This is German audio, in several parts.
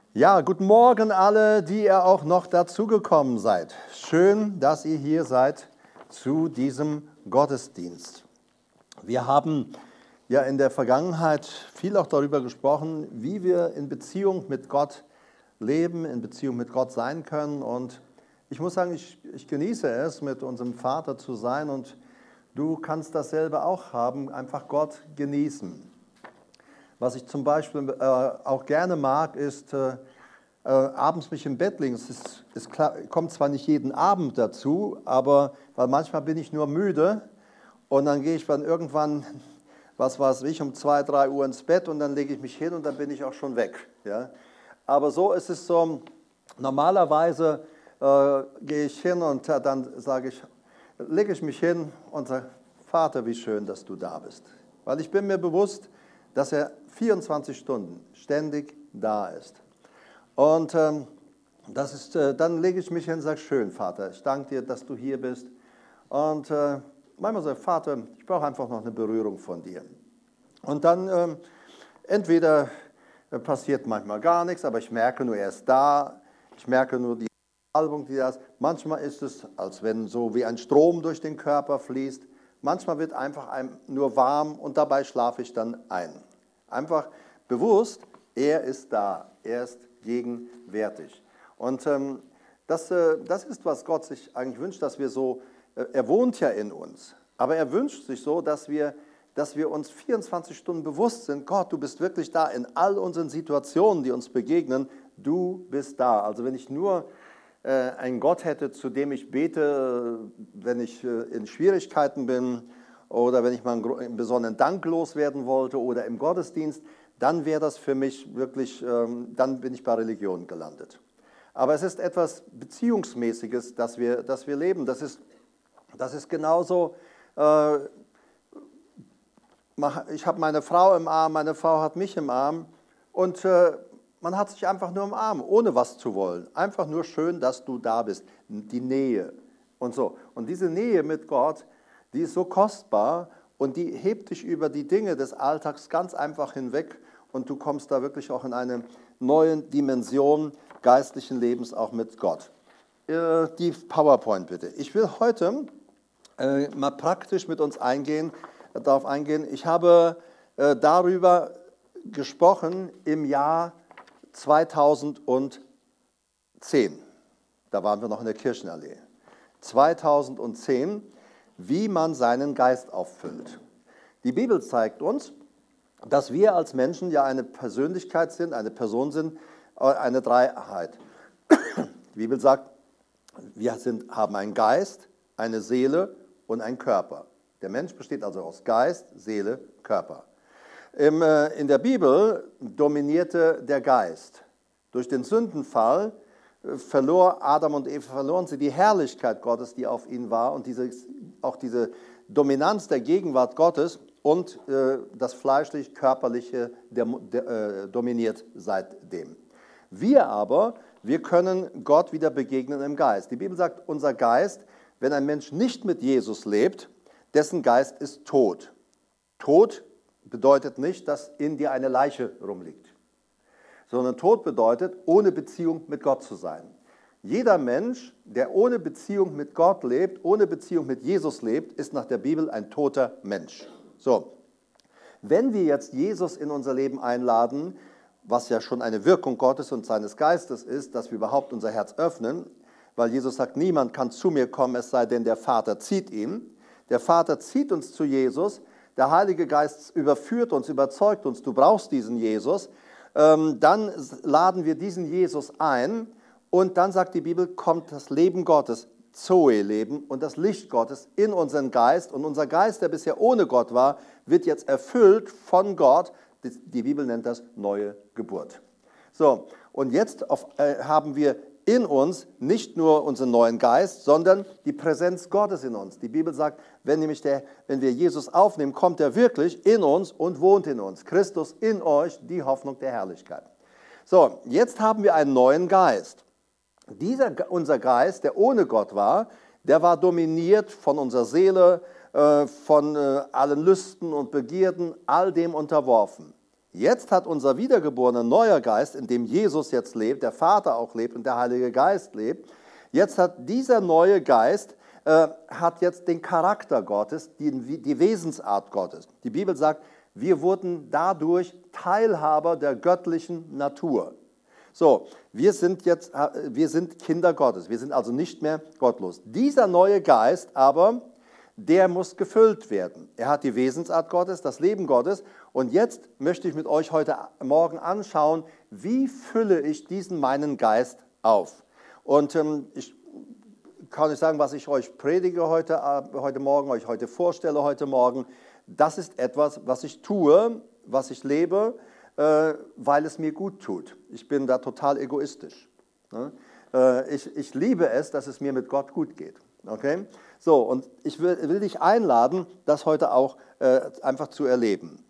Ja, guten Morgen alle, die ihr auch noch dazugekommen seid. Schön, dass ihr hier seid zu diesem Gottesdienst. Wir haben ja in der Vergangenheit viel auch darüber gesprochen, wie wir in Beziehung mit Gott leben, in Beziehung mit Gott sein können. Und ich muss sagen, ich genieße es, mit unserem Vater zu sein, und du kannst dasselbe auch haben, einfach Gott genießen. Was ich zum Beispiel auch gerne mag, ist abends mich im Bett legen. Es kommt zwar nicht jeden Abend dazu, aber weil manchmal bin ich nur müde und dann gehe ich dann irgendwann, was weiß ich, um 2, 3 Uhr ins Bett und dann lege ich mich hin und dann bin ich auch schon weg. Ja? Aber so ist es so, normalerweise gehe ich hin und dann lege ich mich hin und sage, Vater, wie schön, dass du da bist. Weil ich bin mir bewusst, dass er 24 Stunden ständig da ist. Und dann lege ich mich hin und sage, schön, Vater, ich danke dir, dass du hier bist. Und manchmal sage ich, Vater, ich brauche einfach noch eine Berührung von dir. Und dann entweder passiert manchmal gar nichts, aber ich merke nur, er ist da. Ich merke nur die Salbung, die da ist. Manchmal ist es, als wenn so wie ein Strom durch den Körper fließt. Manchmal wird einfach einem nur warm und dabei schlafe ich dann ein. Einfach bewusst, er ist da, er ist gegenwärtig. Und das ist, was Gott sich eigentlich wünscht, dass wir so, er wohnt ja in uns, aber er wünscht sich so, dass wir uns 24 Stunden bewusst sind, Gott, du bist wirklich da in all unseren Situationen, die uns begegnen, du bist da. Also wenn ich nur einen Gott hätte, zu dem ich bete, wenn ich in Schwierigkeiten bin oder wenn ich mal einen besonderen Dank loswerden wollte oder im Gottesdienst, dann wäre das für mich wirklich, dann bin ich bei Religion gelandet. Aber es ist etwas Beziehungsmäßiges, das wir leben. Das ist genauso, ich habe meine Frau im Arm, meine Frau hat mich im Arm und man hat sich einfach nur im Arm, ohne was zu wollen. Einfach nur schön, dass du da bist. Die Nähe und so. Und diese Nähe mit Gott, die ist so kostbar und die hebt dich über die Dinge des Alltags ganz einfach hinweg und du kommst da wirklich auch in eine neue Dimension geistlichen Lebens auch mit Gott. Die PowerPoint bitte. Ich will heute mal praktisch mit uns darauf eingehen. Ich habe darüber gesprochen im Jahr 2010. Da waren wir noch in der Kirchenallee. 2010, wie man seinen Geist auffüllt. Die Bibel zeigt uns, dass wir als Menschen ja eine Persönlichkeit sind, eine Person sind, eine Dreiheit. Die Bibel sagt, wir haben einen Geist, eine Seele und einen Körper. Der Mensch besteht also aus Geist, Seele, Körper. In der Bibel dominierte der Geist. Durch den Sündenfall Adam und Eva verloren sie die Herrlichkeit Gottes, die auf ihnen war, und auch diese Dominanz der Gegenwart Gottes, und das fleischlich-körperliche dominiert seitdem. Wir können Gott wieder begegnen im Geist. Die Bibel sagt, unser Geist, wenn ein Mensch nicht mit Jesus lebt, dessen Geist ist tot. Tot bedeutet nicht, dass in dir eine Leiche rumliegt, sondern Tod bedeutet, ohne Beziehung mit Gott zu sein. Jeder Mensch, der ohne Beziehung mit Gott lebt, ohne Beziehung mit Jesus lebt, ist nach der Bibel ein toter Mensch. So, wenn wir jetzt Jesus in unser Leben einladen, was ja schon eine Wirkung Gottes und seines Geistes ist, dass wir überhaupt unser Herz öffnen, weil Jesus sagt, niemand kann zu mir kommen, es sei denn, der Vater zieht ihn. Der Vater zieht uns zu Jesus, der Heilige Geist überführt uns, überzeugt uns, du brauchst diesen Jesus. Dann laden wir diesen Jesus ein und dann sagt die Bibel, kommt das Leben Gottes, Zoe-Leben und das Licht Gottes in unseren Geist. Und unser Geist, der bisher ohne Gott war, wird jetzt erfüllt von Gott. Die Bibel nennt das neue Geburt. So, und jetzt haben wir in uns nicht nur unseren neuen Geist, sondern die Präsenz Gottes in uns. Die Bibel sagt, wenn wir Jesus aufnehmen, kommt er wirklich in uns und wohnt in uns. Christus in euch, die Hoffnung der Herrlichkeit. So, jetzt haben wir einen neuen Geist. Unser Geist, der ohne Gott war, der war dominiert von unserer Seele, von allen Lüsten und Begierden, all dem unterworfen. Jetzt hat unser wiedergeborener neuer Geist, in dem Jesus jetzt lebt, der Vater auch lebt und der Heilige Geist lebt, jetzt hat dieser neue Geist, hat jetzt den Charakter Gottes, die Wesensart Gottes. Die Bibel sagt, wir wurden dadurch Teilhaber der göttlichen Natur. So, wir sind Kinder Gottes, wir sind also nicht mehr gottlos. Dieser neue Geist aber, der muss gefüllt werden. Er hat die Wesensart Gottes, das Leben Gottes. Und jetzt möchte ich mit euch heute Morgen anschauen, wie fülle ich diesen meinen Geist auf. Und ich kann nicht sagen, was ich euch predige heute Morgen, euch heute vorstelle heute Morgen. Das ist etwas, was ich tue, was ich lebe, weil es mir gut tut. Ich bin da total egoistisch. Ich liebe es, dass es mir mit Gott gut geht. Okay? So, und ich will dich einladen, das heute auch einfach zu erleben.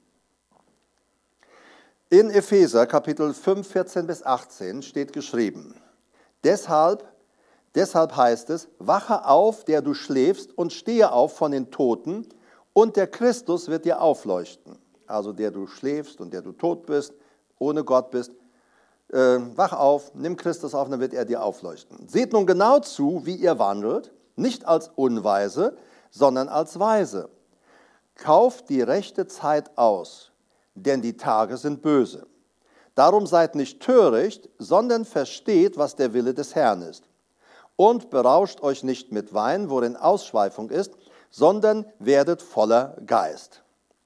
In Epheser Kapitel 5, 14 bis 18 steht geschrieben, deshalb heißt es, wache auf, der du schläfst, und stehe auf von den Toten, und der Christus wird dir aufleuchten. Also der du schläfst und der du tot bist, ohne Gott bist, wach auf, nimm Christus auf, dann wird er dir aufleuchten. Seht nun genau zu, wie ihr wandelt, nicht als Unweise, sondern als Weise. Kauft die rechte Zeit aus, denn die Tage sind böse. Darum seid nicht töricht, sondern versteht, was der Wille des Herrn ist. Und berauscht euch nicht mit Wein, worin Ausschweifung ist, sondern werdet voller Geist.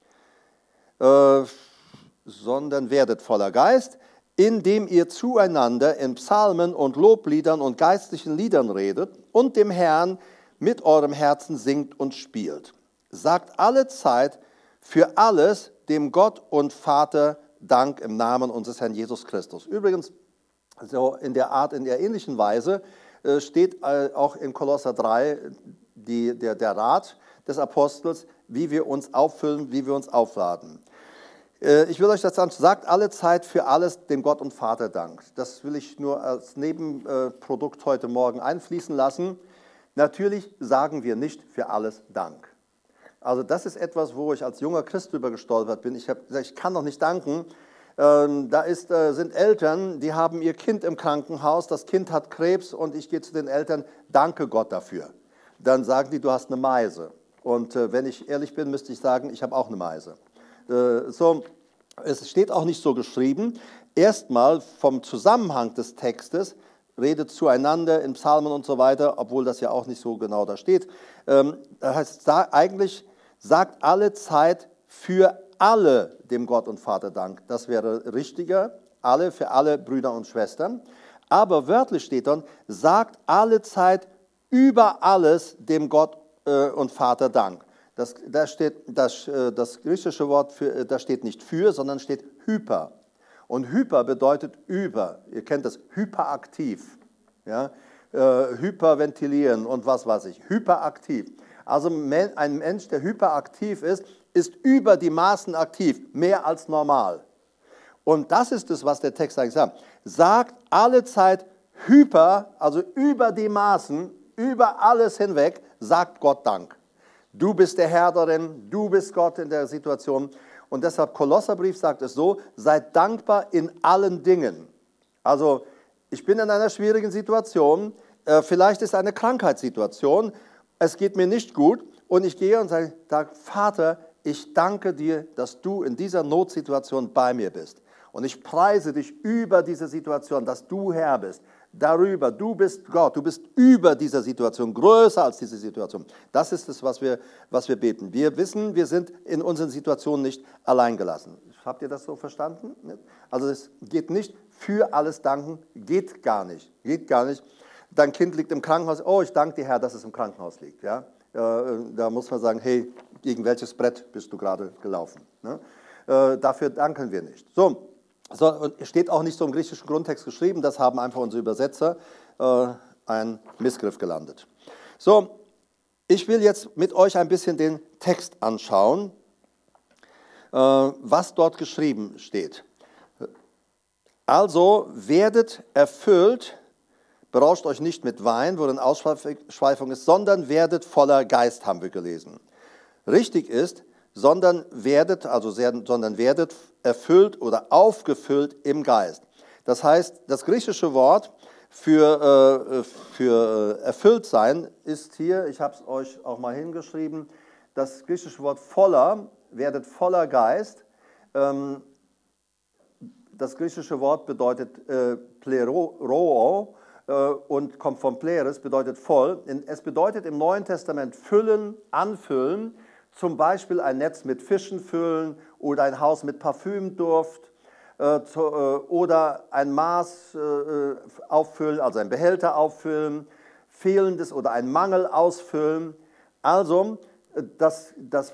Indem ihr zueinander in Psalmen und Lobliedern und geistlichen Liedern redet und dem Herrn mit eurem Herzen singt und spielt. Sagt alle Zeit für alles dem Gott und Vater Dank im Namen unseres Herrn Jesus Christus. Übrigens, so in der ähnlichen Weise steht auch in Kolosser 3 der Rat des Apostels, wie wir uns auffüllen, wie wir uns aufladen. Ich will euch das sagen, sagt alle Zeit für alles dem Gott und Vater Dank. Das will ich nur als Nebenprodukt heute Morgen einfließen lassen. Natürlich sagen wir nicht für alles Dank. Also das ist etwas, wo ich als junger Christ drüber gestolpert bin. Ich habe gesagt, ich kann doch nicht danken. Sind Eltern, die haben ihr Kind im Krankenhaus, das Kind hat Krebs und ich gehe zu den Eltern, danke Gott dafür. Dann sagen die, du hast eine Meise. Und wenn ich ehrlich bin, müsste ich sagen, ich habe auch eine Meise. Es steht auch nicht so geschrieben. Erstmal vom Zusammenhang des Textes, redet zueinander in Psalmen und so weiter, obwohl das ja auch nicht so genau da steht. Das heißt eigentlich, sagt alle Zeit für alle dem Gott und Vater Dank. Das wäre richtiger, alle für alle Brüder und Schwestern. Aber wörtlich steht dann, sagt alle Zeit über alles dem Gott und Vater Dank. Das griechische Wort, da steht nicht für, sondern steht hyper. Und hyper bedeutet über. Ihr kennt das, hyperaktiv. Ja? Hyperventilieren und was weiß ich. Hyperaktiv. Also ein Mensch, der hyperaktiv ist über die Maßen aktiv, mehr als normal. Und das ist es, was der Text eigentlich sagt. Sagt alle Zeit hyper, also über die Maßen, über alles hinweg, sagt Gott Dank. Du bist der Herr darin, du bist Gott in der Situation. Und deshalb Kolosserbrief sagt es so, seid dankbar in allen Dingen. Also ich bin in einer schwierigen Situation, vielleicht ist eine Krankheitssituation, es geht mir nicht gut und ich gehe und sage, Vater, ich danke dir, dass du in dieser Notsituation bei mir bist. Und ich preise dich über diese Situation, dass du Herr bist. Darüber, du bist Gott, du bist über dieser Situation, größer als diese Situation. Das ist es, was wir beten. Wir wissen, wir sind in unseren Situationen nicht allein gelassen. Habt ihr das so verstanden? Also es geht nicht für alles danken, geht gar nicht. Dein Kind liegt im Krankenhaus, oh, ich danke dir, Herr, dass es im Krankenhaus liegt. Ja? Da muss man sagen, hey, gegen welches Brett bist du gerade gelaufen? Ne? Dafür danken wir nicht. So, steht auch nicht so im griechischen Grundtext geschrieben, das haben einfach unsere Übersetzer einen Missgriff gelandet. So, ich will jetzt mit euch ein bisschen den Text anschauen, was dort geschrieben steht. Also, werdet erfüllt, berauscht euch nicht mit Wein, worin Ausschweifung ist, sondern werdet voller Geist, haben wir gelesen. Richtig ist, sondern werdet erfüllt oder aufgefüllt im Geist. Das heißt, das griechische Wort für erfüllt sein ist hier, ich habe es euch auch mal hingeschrieben, das griechische Wort voller, werdet voller Geist. Das griechische Wort bedeutet pleroo und kommt vom pleres, bedeutet voll. Es bedeutet im Neuen Testament füllen, anfüllen, zum Beispiel ein Netz mit Fischen füllen oder ein Haus mit Parfümduft oder ein Maß auffüllen, also ein Behälter auffüllen, fehlendes oder ein Mangel ausfüllen. Also, was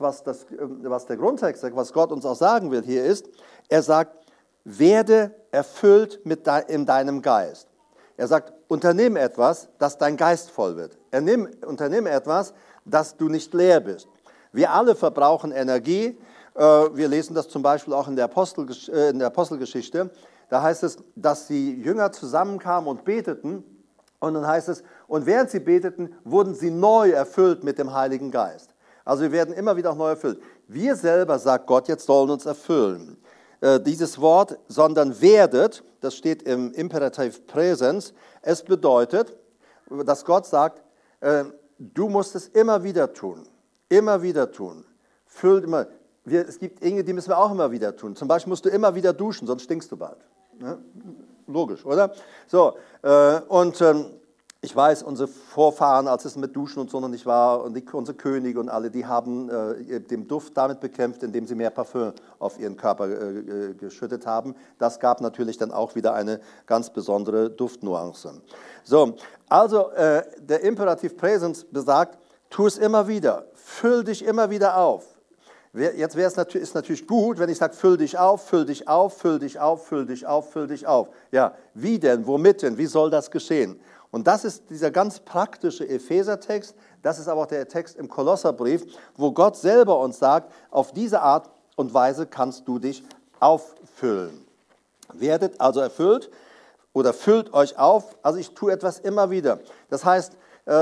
der Grundtext sagt, was Gott uns auch sagen will hier ist, er sagt, werde erfüllt in deinem Geist. Er sagt, unternimm etwas, dass dein Geist voll wird. Unternimm etwas, dass du nicht leer bist. Wir alle verbrauchen Energie. Wir lesen das zum Beispiel auch in der Apostelgeschichte. Da heißt es, dass die Jünger zusammenkamen und beteten. Und dann heißt es, und während sie beteten, wurden sie neu erfüllt mit dem Heiligen Geist. Also wir werden immer wieder auch neu erfüllt. Wir selber, sagt Gott, jetzt sollen uns erfüllen. Dieses Wort, sondern werdet, das steht im Imperativ Präsens, es bedeutet, dass Gott sagt, du musst es immer wieder tun. Immer wieder tun. Füllt immer. Es gibt Dinge, die müssen wir auch immer wieder tun. Zum Beispiel musst du immer wieder duschen, sonst stinkst du bald. Ja? Logisch, oder? So, ich weiß, unsere Vorfahren, als es mit Duschen und so noch nicht war, und unsere Könige und alle, die haben den Duft damit bekämpft, indem sie mehr Parfüm auf ihren Körper geschüttet haben. Das gab natürlich dann auch wieder eine ganz besondere Duftnuance. So, also der Imperativ Präsens besagt, tu es immer wieder, füll dich immer wieder auf. Jetzt ist natürlich gut, wenn ich sage, füll dich auf, füll dich auf, füll dich auf, füll dich auf, füll dich auf. Ja, wie denn, womit denn, wie soll das geschehen? Und das ist dieser ganz praktische Epheser-Text, das ist aber auch der Text im Kolosserbrief, wo Gott selber uns sagt, auf diese Art und Weise kannst du dich auffüllen. Werdet also erfüllt oder füllt euch auf, also ich tue etwas immer wieder. Das heißt,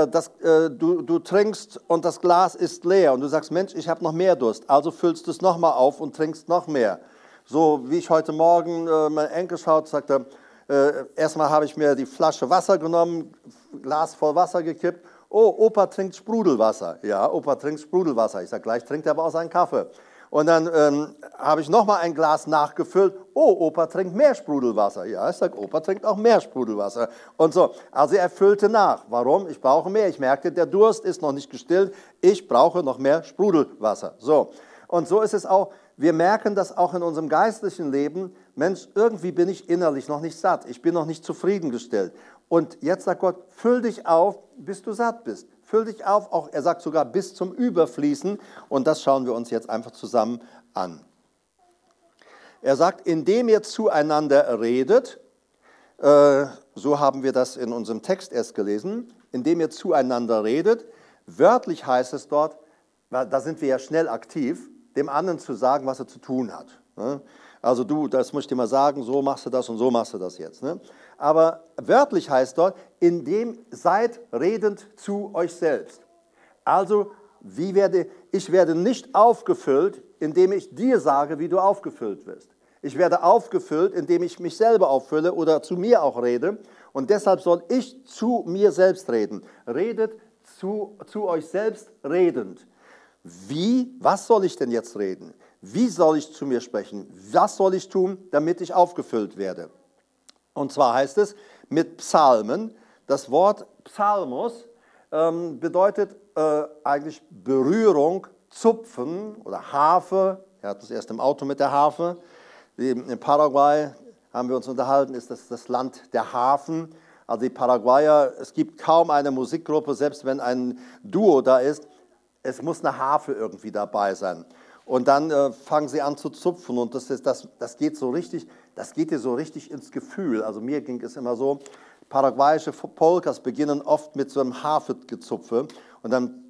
du trinkst und das Glas ist leer und du sagst, Mensch, ich habe noch mehr Durst, also füllst du es nochmal auf und trinkst noch mehr. So wie ich heute Morgen, mein Enkel schaut, sagt er, erstmal habe ich mir die Flasche Wasser genommen, Glas voll Wasser gekippt. Oh, Opa trinkt Sprudelwasser. Ja, Opa trinkt Sprudelwasser. Ich sage, gleich trinkt er aber auch seinen Kaffee. Und dann habe ich nochmal ein Glas nachgefüllt. Oh, Opa trinkt mehr Sprudelwasser. Ja, ich sage, Opa trinkt auch mehr Sprudelwasser. Und so, also er füllte nach. Warum? Ich brauche mehr. Ich merkte, der Durst ist noch nicht gestillt. Ich brauche noch mehr Sprudelwasser. So, und so ist es auch. Wir merken das auch in unserem geistlichen Leben. Mensch, irgendwie bin ich innerlich noch nicht satt. Ich bin noch nicht zufriedengestellt. Und jetzt sagt Gott, füll dich auf, bis du satt bist. Füll dich auf, auch er sagt sogar bis zum Überfließen. Und das schauen wir uns jetzt einfach zusammen an. Er sagt, indem ihr zueinander redet, so haben wir das in unserem Text erst gelesen, indem ihr zueinander redet, wörtlich heißt es dort, da sind wir ja schnell aktiv, dem anderen zu sagen, was er zu tun hat. Also du, das muss ich dir mal sagen, so machst du das und so machst du das jetzt. Aber wörtlich heißt dort, indem seid redend zu euch selbst. Also ich werde nicht aufgefüllt, indem ich dir sage, wie du aufgefüllt wirst. Ich werde aufgefüllt, indem ich mich selber auffülle oder zu mir auch rede. Und deshalb soll ich zu mir selbst reden. Redet zu euch selbst redend. Was soll ich denn jetzt reden? Wie soll ich zu mir sprechen? Was soll ich tun, damit ich aufgefüllt werde? Und zwar heißt es mit Psalmen. Das Wort Psalmus bedeutet eigentlich Berührung, Zupfen oder Harfe. Er hat das erst im Auto mit der Harfe. In Paraguay haben wir uns unterhalten, ist das Land der Harfen. Also die Paraguayer, es gibt kaum eine Musikgruppe, selbst wenn ein Duo da ist, es muss eine Harfe irgendwie dabei sein. Und dann fangen sie an zu zupfen und das geht dir so richtig ins Gefühl. Also mir ging es immer so, paraguayische Polkas beginnen oft mit so einem Harfegezupfe und dann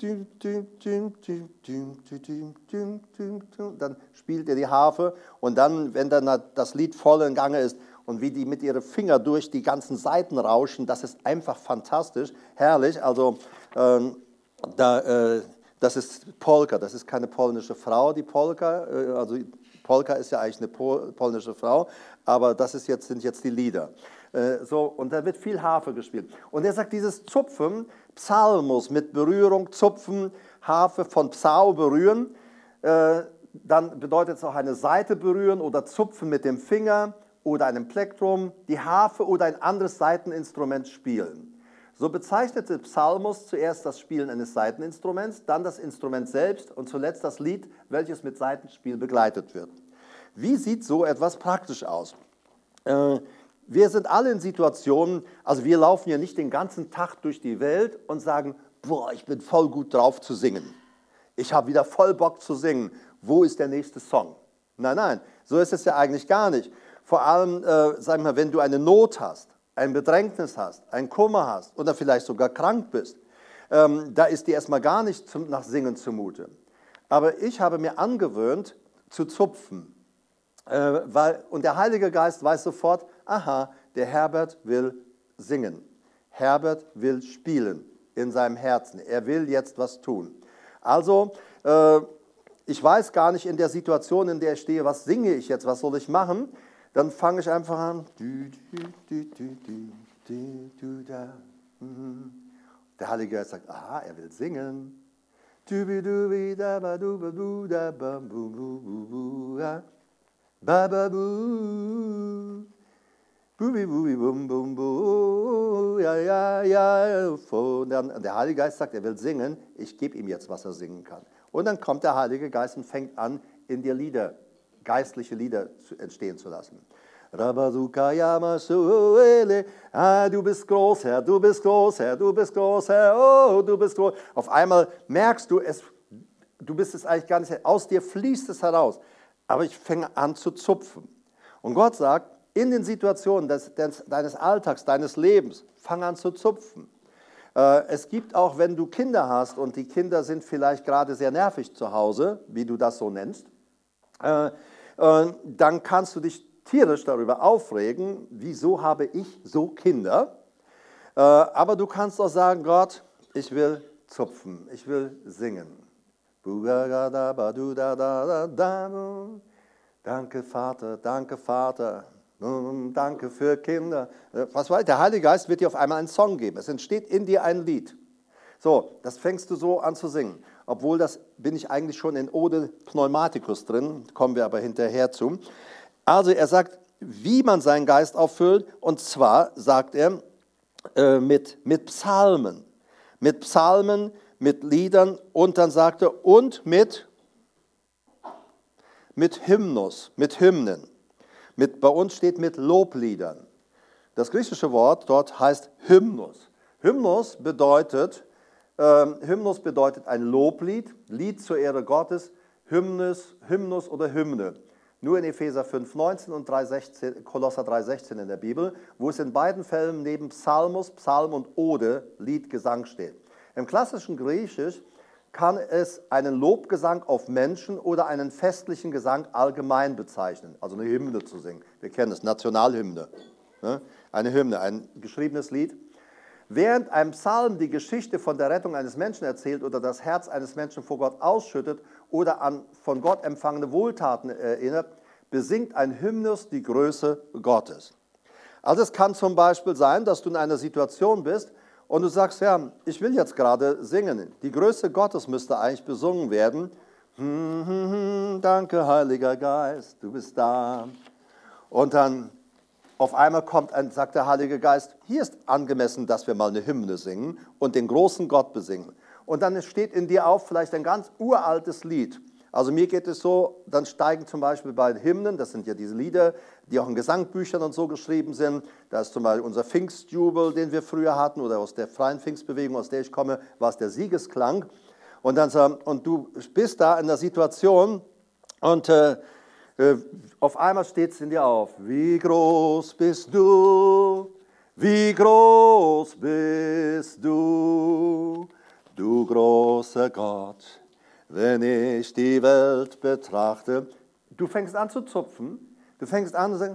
spielt er die Harfe und dann, wenn dann das Lied voll in Gange ist und wie die mit ihren Fingern durch die ganzen Saiten rauschen, das ist einfach fantastisch, herrlich. Also Das ist Polka, das ist keine polnische Frau, die Polka. Also Polka ist ja eigentlich eine polnische Frau, aber das sind jetzt die Lieder. Und da wird viel Harfe gespielt. Und er sagt, dieses Zupfen, Psalmus mit Berührung, Zupfen, Harfe von Psau berühren, dann bedeutet es auch eine Saite berühren oder zupfen mit dem Finger oder einem Plektrum, die Harfe oder ein anderes Saiteninstrument spielen. So bezeichnete Psalmus zuerst das Spielen eines Saiteninstruments, dann das Instrument selbst und zuletzt das Lied, welches mit Saitenspiel begleitet wird. Wie sieht so etwas praktisch aus? Wir sind alle in Situationen, also wir laufen ja nicht den ganzen Tag durch die Welt und sagen, boah, ich bin voll gut drauf zu singen. Ich habe wieder voll Bock zu singen. Wo ist der nächste Song? Nein, so ist es ja eigentlich gar nicht. Vor allem, sag mal, wenn du eine Not hast, ein Bedrängnis hast, ein Kummer hast oder vielleicht sogar krank bist, da ist dir erstmal gar nicht nach Singen zumute. Aber ich habe mir angewöhnt, zu zupfen. Und der Heilige Geist weiß sofort, aha, der Herbert will singen. Herbert will spielen in seinem Herzen. Er will jetzt was tun. Also, ich weiß gar nicht in der Situation, in der ich stehe, was singe ich jetzt, was soll ich machen? Dann fange ich einfach an. Der Heilige Geist sagt, aha, er will singen. Und dann der Heilige Geist sagt, er will singen, ich gebe ihm jetzt, was er singen kann. Und dann kommt der Heilige Geist und fängt an, in dir Lieder, geistliche Lieder entstehen zu lassen. Du bist groß, Herr, du bist groß, Herr, du bist groß, Herr, oh, du bist groß. Auf einmal merkst du, du bist es eigentlich gar nicht, aus dir fließt es heraus. Aber ich fange an zu zupfen. Und Gott sagt, in den Situationen deines Alltags, deines Lebens, fang an zu zupfen. Es gibt auch, wenn du Kinder hast und die Kinder sind vielleicht gerade sehr nervig zu Hause, wie du das so nennst, dann kannst du dich tierisch darüber aufregen, wieso habe ich so Kinder. Aber du kannst auch sagen, Gott, ich will zupfen, ich will singen. Danke Vater, danke Vater. Danke für Kinder. Was war? Der Heilige Geist wird dir auf einmal einen Song geben. Es entsteht in dir ein Lied. So, das fängst du so an zu singen. Obwohl, das bin ich eigentlich schon in Ode Pneumaticus drin, kommen wir aber hinterher zu. Also er sagt, wie man seinen Geist auffüllt, und zwar sagt er mit Psalmen. Mit Psalmen, mit Liedern und dann sagt er, und mit Hymnus, mit Hymnen. Bei uns steht mit Lobliedern. Das griechische Wort dort heißt Hymnus. Hymnus bedeutet ein Loblied, Lied zur Ehre Gottes, Hymnus oder Hymne. Nur in Epheser 5,19 und Kolosser 3,16 in der Bibel, wo es in beiden Fällen neben Psalmus, Psalm und Ode, Lied, Gesang steht. Im klassischen Griechisch kann es einen Lobgesang auf Menschen oder einen festlichen Gesang allgemein bezeichnen, also eine Hymne zu singen. Wir kennen es, Nationalhymne, ne? Eine Hymne, ein geschriebenes Lied. Während ein Psalm die Geschichte von der Rettung eines Menschen erzählt oder das Herz eines Menschen vor Gott ausschüttet oder an von Gott empfangene Wohltaten erinnert, besingt ein Hymnus die Größe Gottes. Also es kann zum Beispiel sein, dass du in einer Situation bist, und du sagst, ja, ich will jetzt gerade singen. Die Größe Gottes müsste eigentlich besungen werden. Danke, Heiliger Geist, du bist da. Und dann auf einmal sagt der Heilige Geist, hier ist angemessen, dass wir mal eine Hymne singen und den großen Gott besingen. Und dann steht in dir auf vielleicht ein ganz uraltes Lied. Also mir geht es so, dann steigen zum Beispiel bei Hymnen, das sind ja diese Lieder, die auch in Gesangbüchern und so geschrieben sind. Da ist zum Beispiel unser Pfingstjubel, den wir früher hatten, oder aus der freien Pfingstbewegung, aus der ich komme, war es der Siegesklang. Und du bist da in der Situation und auf einmal steht es in dir auf. Wie groß bist du, wie groß bist du, du großer Gott. Wenn ich die Welt betrachte, du fängst an zu zupfen, du fängst an zu sagen,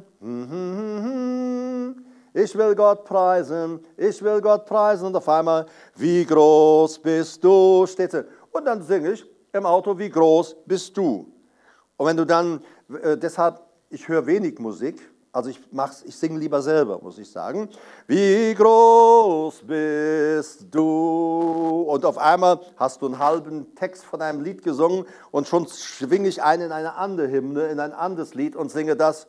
ich will Gott preisen, und auf einmal, wie groß bist du, steht es. und dann singe ich im Auto, wie groß bist du? Und wenn du dann, deshalb, ich höre wenig Musik, also ich singe lieber selber, muss ich sagen. Wie groß bist du? Und auf einmal hast du einen halben Text von einem Lied gesungen und schon schwinge ich ein in eine andere Hymne, in ein anderes Lied und singe das,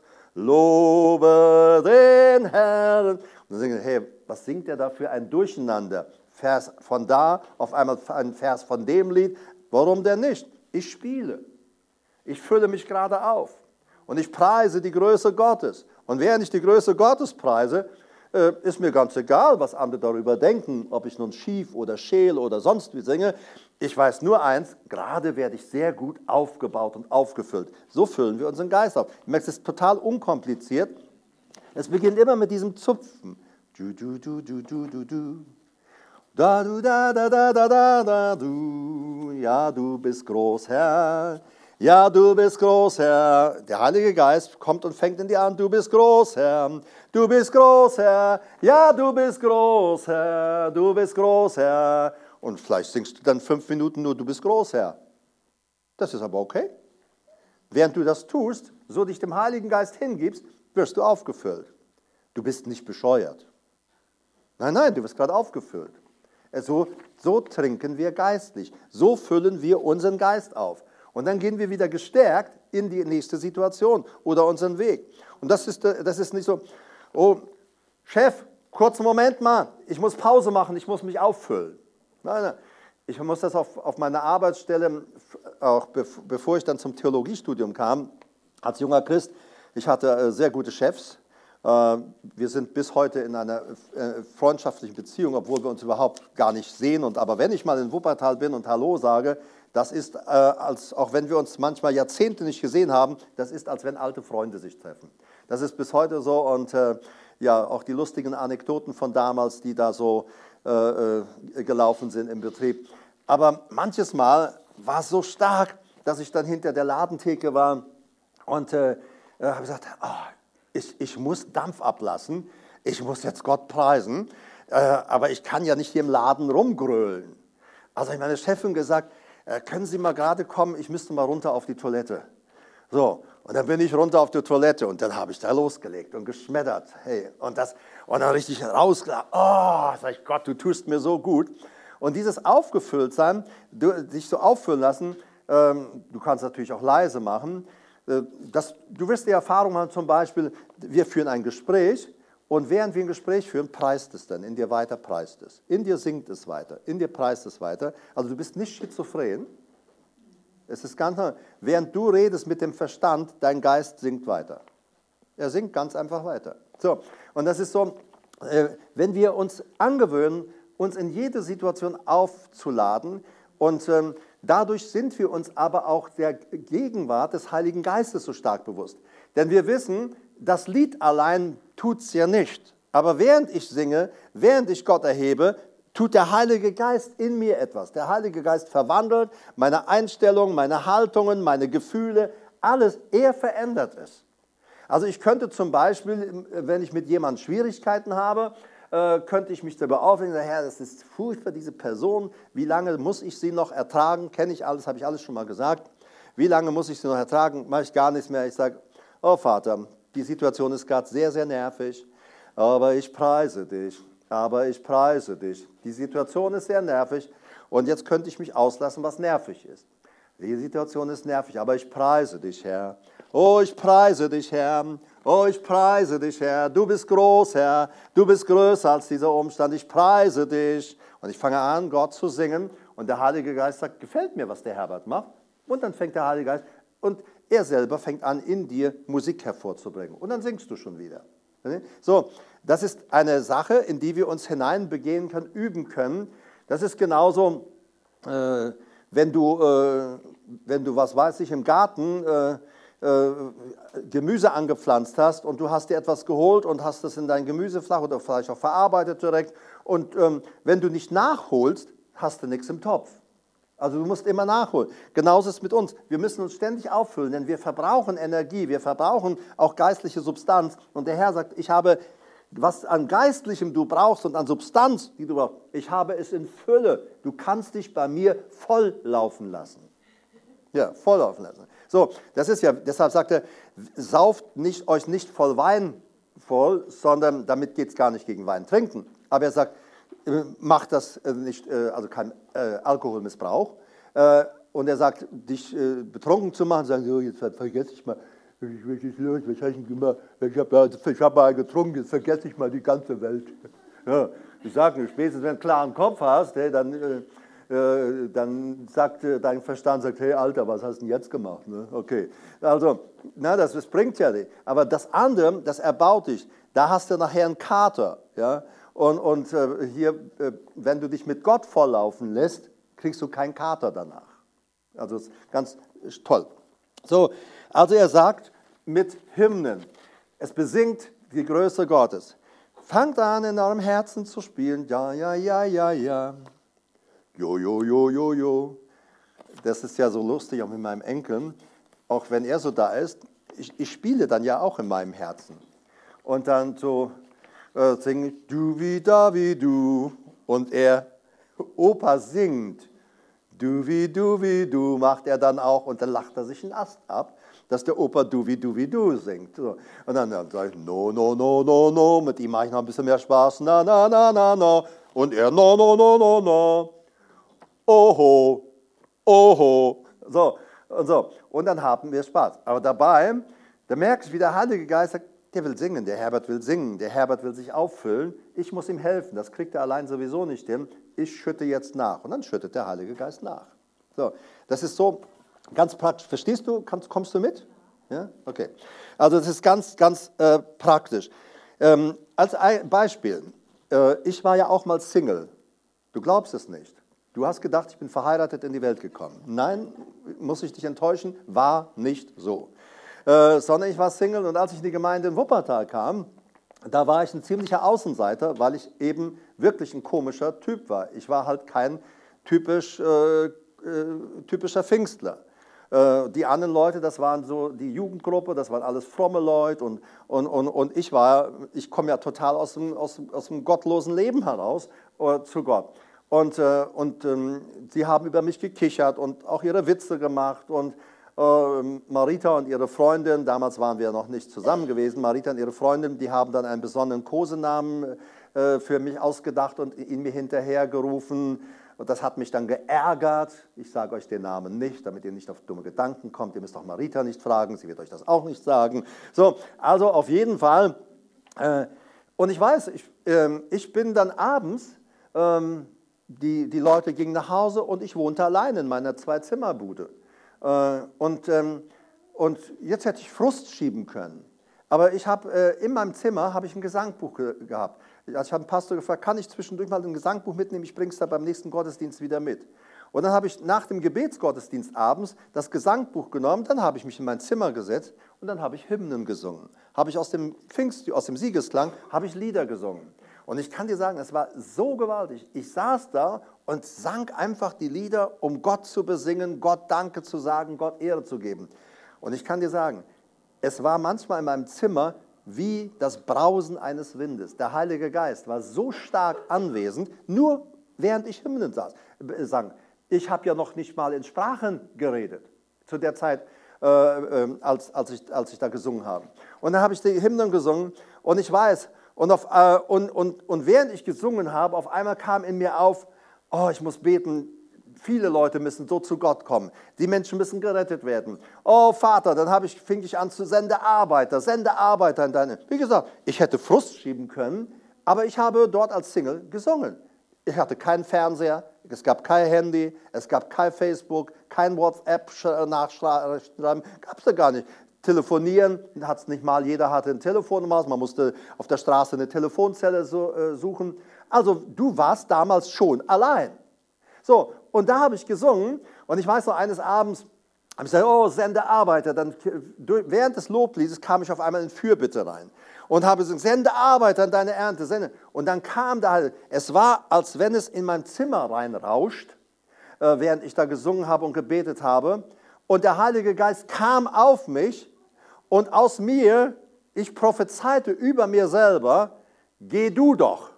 lobe den Herrn. Und dann singe ich, hey, was singt der da für ein Durcheinander? Vers von da, auf einmal ein Vers von dem Lied. Warum denn nicht? Ich spiele. Ich fülle mich gerade auf. Und ich preise die Größe Gottes. Und während ich die Größe Gottes preise, ist mir ganz egal, was andere darüber denken, ob ich nun schief oder scheel oder sonst wie singe. Ich weiß nur eins, gerade werde ich sehr gut aufgebaut und aufgefüllt. So füllen wir unseren Geist auf. Ich merke, es ist total unkompliziert. Es beginnt immer mit diesem Zupfen. Du, du, du, du, du, du, du. Da, du, da, da, da, da, da, da, du. Ja, du bist groß, Herr. Ja, du bist groß, Herr. Der Heilige Geist kommt und fängt in dir an. Du bist groß, Herr. Du bist groß, Herr. Ja, du bist groß, Herr. Du bist groß, Herr. Und vielleicht singst du dann 5 Minuten nur, du bist groß, Herr. Das ist aber okay. Während du das tust, so dich dem Heiligen Geist hingibst, wirst du aufgefüllt. Du bist nicht bescheuert. Nein, nein, du wirst gerade aufgefüllt. So trinken wir geistlich. So füllen wir unseren Geist auf. Und dann gehen wir wieder gestärkt in die nächste Situation oder unseren Weg. Und das ist nicht so, oh, Chef, kurzen Moment mal, ich muss Pause machen, ich muss mich auffüllen. Nein, nein. Ich muss das auf meiner Arbeitsstelle, auch bevor ich dann zum Theologiestudium kam, als junger Christ, ich hatte sehr gute Chefs. Wir sind bis heute in einer freundschaftlichen Beziehung, obwohl wir uns überhaupt gar nicht sehen. Aber wenn ich mal in Wuppertal bin und Hallo sage, das ist, auch wenn wir uns manchmal Jahrzehnte nicht gesehen haben, das ist, als wenn alte Freunde sich treffen. Das ist bis heute so und ja, auch die lustigen Anekdoten von damals, die da so gelaufen sind im Betrieb. Aber manches Mal war es so stark, dass ich dann hinter der Ladentheke war und habe gesagt, ich muss Dampf ablassen, ich muss jetzt Gott preisen, aber ich kann ja nicht hier im Laden rumgrölen. Also habe ich meine Chefin gesagt, können Sie mal gerade kommen, ich müsste mal runter auf die Toilette. So, und dann bin ich runter auf die Toilette und dann habe ich da losgelegt und geschmettert. Hey, und dann richtig rausgelacht. Oh, sag ich, Gott, du tust mir so gut. Und dieses Aufgefülltsein, dich so auffüllen lassen, du kannst natürlich auch leise machen. Du wirst die Erfahrung haben, zum Beispiel, wir führen ein Gespräch und während wir ein Gespräch führen, preist es dann, in dir weiter preist es. In dir singt es weiter, in dir preist es weiter. Also du bist nicht schizophren. Es ist ganz, während du redest mit dem Verstand, dein Geist singt weiter. Er singt ganz einfach weiter. So, und das ist so, wenn wir uns angewöhnen, uns in jede Situation aufzuladen und dadurch sind wir uns aber auch der Gegenwart des Heiligen Geistes so stark bewusst. Denn wir wissen, das Lied allein tut es ja nicht. Aber während ich singe, während ich Gott erhebe, tut der Heilige Geist in mir etwas. Der Heilige Geist verwandelt meine Einstellung, meine Haltungen, meine Gefühle, alles. Er verändert es. Also ich könnte zum Beispiel, wenn ich mit jemandem Schwierigkeiten habe, könnte ich mich darüber aufregen, Herr, das ist furchtbar, diese Person, wie lange muss ich sie noch ertragen? Kenne ich alles, habe ich alles schon mal gesagt. Wie lange muss ich sie noch ertragen? Mache ich gar nichts mehr. Ich sage, oh Vater, die Situation ist gerade sehr, sehr nervig, aber ich preise dich, aber ich preise dich. Die Situation ist sehr nervig und jetzt könnte ich mich auslassen, was nervig ist. Die Situation ist nervig, aber ich preise dich, Herr. Oh, ich preise dich, Herr. Oh, ich preise dich, Herr. Du bist groß, Herr. Du bist größer als dieser Umstand. Ich preise dich. Und ich fange an, Gott zu singen. Und der Heilige Geist sagt, gefällt mir, was der Herbert macht. Und dann fängt der Heilige Geist, und er selber fängt an, in dir Musik hervorzubringen. Und dann singst du schon wieder. So, das ist eine Sache, in die wir uns hineinbegehen können, üben können. Das ist genauso, wenn du, was weiß ich, im Garten Gemüse angepflanzt hast und du hast dir etwas geholt und hast es in dein Gemüsefach oder vielleicht auch verarbeitet direkt und wenn du nicht nachholst, hast du nichts im Topf. Also du musst immer nachholen. Genauso ist es mit uns. Wir müssen uns ständig auffüllen, denn wir verbrauchen Energie, wir verbrauchen auch geistliche Substanz und der Herr sagt, ich habe Was an Geistlichem du brauchst und an Substanz, die du brauchst, ich habe es in Fülle. Du kannst dich bei mir volllaufen lassen. Ja, volllaufen lassen. So, das ist ja, deshalb sagt er, sauft euch nicht voll Wein voll, sondern damit geht es gar nicht gegen Wein trinken. Aber er sagt, macht das nicht, also kein Alkoholmissbrauch. Und er sagt, dich betrunken zu machen, sagen, so, jetzt vergesse ich mal, ich habe mal getrunken, jetzt vergesse ich mal die ganze Welt. Ja, ich sage, spätestens wenn du einen klaren Kopf hast, hey, dann sagt dein Verstand, sagt, hey Alter, was hast du denn jetzt gemacht? Ne? Okay, also, das bringt ja nicht. Aber das andere, das erbaut dich. Da hast du nachher einen Kater. Ja? Und hier, wenn du dich mit Gott volllaufen lässt, kriegst du keinen Kater danach. Also das ist ganz toll. So, also er sagt mit Hymnen, es besingt die Größe Gottes. Fangt an, in eurem Herzen zu spielen. Ja, ja, ja, ja, ja. Jo, jo, jo, jo, jo. Das ist ja so lustig, auch mit meinem Enkel. Auch wenn er so da ist, ich spiele dann ja auch in meinem Herzen. Und dann so singe ich, du wie da wie du. Und Opa singt. Du wie du, macht er dann auch. Und dann lacht er sich einen Ast ab, dass der Opa du wie du singt. So. Und dann sage ich, no, no, no, no, no. Mit ihm mache ich noch ein bisschen mehr Spaß. Na, na, na, na, na. Und er, no, no, no, no, no. Oho, oho. So, und so. Und dann haben wir Spaß. Aber dabei, da merkst du, wie der Heilige Geist sagt, der will singen, der Herbert will singen, der Herbert will sich auffüllen. Ich muss ihm helfen, das kriegt er allein sowieso nicht hin. Ich schütte jetzt nach. Und dann schüttet der Heilige Geist nach. So, das ist so ganz praktisch. Verstehst du? Kommst du mit? Ja? Okay. Also das ist ganz, ganz praktisch. Als ein Beispiel. Ich war ja auch mal Single. Du glaubst es nicht. Du hast gedacht, ich bin verheiratet in die Welt gekommen. Nein, muss ich dich enttäuschen, war nicht so. Sondern ich war Single und als ich in die Gemeinde in Wuppertal kam, da war ich ein ziemlicher Außenseiter, weil ich eben wirklich ein komischer Typ war. Ich war halt kein typischer Pfingstler. Die anderen Leute, das waren so die Jugendgruppe, das waren alles fromme Leute und ich komme ja total aus dem gottlosen Leben heraus zu Gott. Und sie haben über mich gekichert und auch ihre Witze gemacht und Marita und ihre Freundin, damals waren wir noch nicht zusammen gewesen, Marita und ihre Freundin, die haben dann einen besonderen Kosenamen für mich ausgedacht und ihn mir hinterhergerufen. Und das hat mich dann geärgert. Ich sage euch den Namen nicht, damit ihr nicht auf dumme Gedanken kommt. Ihr müsst auch Marita nicht fragen, sie wird euch das auch nicht sagen. So, also auf jeden Fall. Und ich weiß, ich bin dann abends, die Leute gingen nach Hause und ich wohnte allein in meiner Zwei-Zimmer-Bude. Und jetzt hätte ich Frust schieben können. Aber ich habe in meinem Zimmer ein Gesangbuch gehabt. Also ich habe einen Pastor gefragt, kann ich zwischendurch mal ein Gesangbuch mitnehmen? Ich bringe es dann beim nächsten Gottesdienst wieder mit. Und dann habe ich nach dem Gebetsgottesdienst abends das Gesangbuch genommen, dann habe ich mich in mein Zimmer gesetzt und dann habe ich Hymnen gesungen. Habe ich aus dem Siegesklang, habe ich Lieder gesungen. Und ich kann dir sagen, es war so gewaltig. Ich saß da und sang einfach die Lieder, um Gott zu besingen, Gott Danke zu sagen, Gott Ehre zu geben. Und ich kann dir sagen, es war manchmal in meinem Zimmer wie das Brausen eines Windes. Der Heilige Geist war so stark anwesend, nur während ich Hymnen sang. Ich habe ja noch nicht mal in Sprachen geredet, zu der Zeit, als ich da gesungen habe. Und dann habe ich die Hymnen gesungen und ich weiß, und während ich gesungen habe, auf einmal kam in mir auf, oh, ich muss beten, viele Leute müssen so zu Gott kommen, die Menschen müssen gerettet werden. Oh Vater, dann fing ich an zu sende Arbeiter in deine. Wie gesagt, ich hätte Frust schieben können, aber ich habe dort als Single gesungen. Ich hatte keinen Fernseher, es gab kein Handy, es gab kein Facebook, kein WhatsApp-Nachschreiben, gab es da gar nicht. Telefonieren hat es nicht mal, jeder hatte ein Telefonmaß, man musste auf der Straße eine Telefonzelle suchen. Also du warst damals schon allein. So, und da habe ich gesungen und ich weiß noch, eines Abends habe ich gesagt, oh, sende Arbeiter. Dann, während des Lobliedes kam ich auf einmal in Fürbitte rein und habe gesagt, sende Arbeiter in deine Ernte, sende. Und dann kam da, es war, als wenn es in mein Zimmer reinrauscht, während ich da gesungen habe und gebetet habe. Und der Heilige Geist kam auf mich und aus mir, ich prophezeite über mir selber, geh du doch.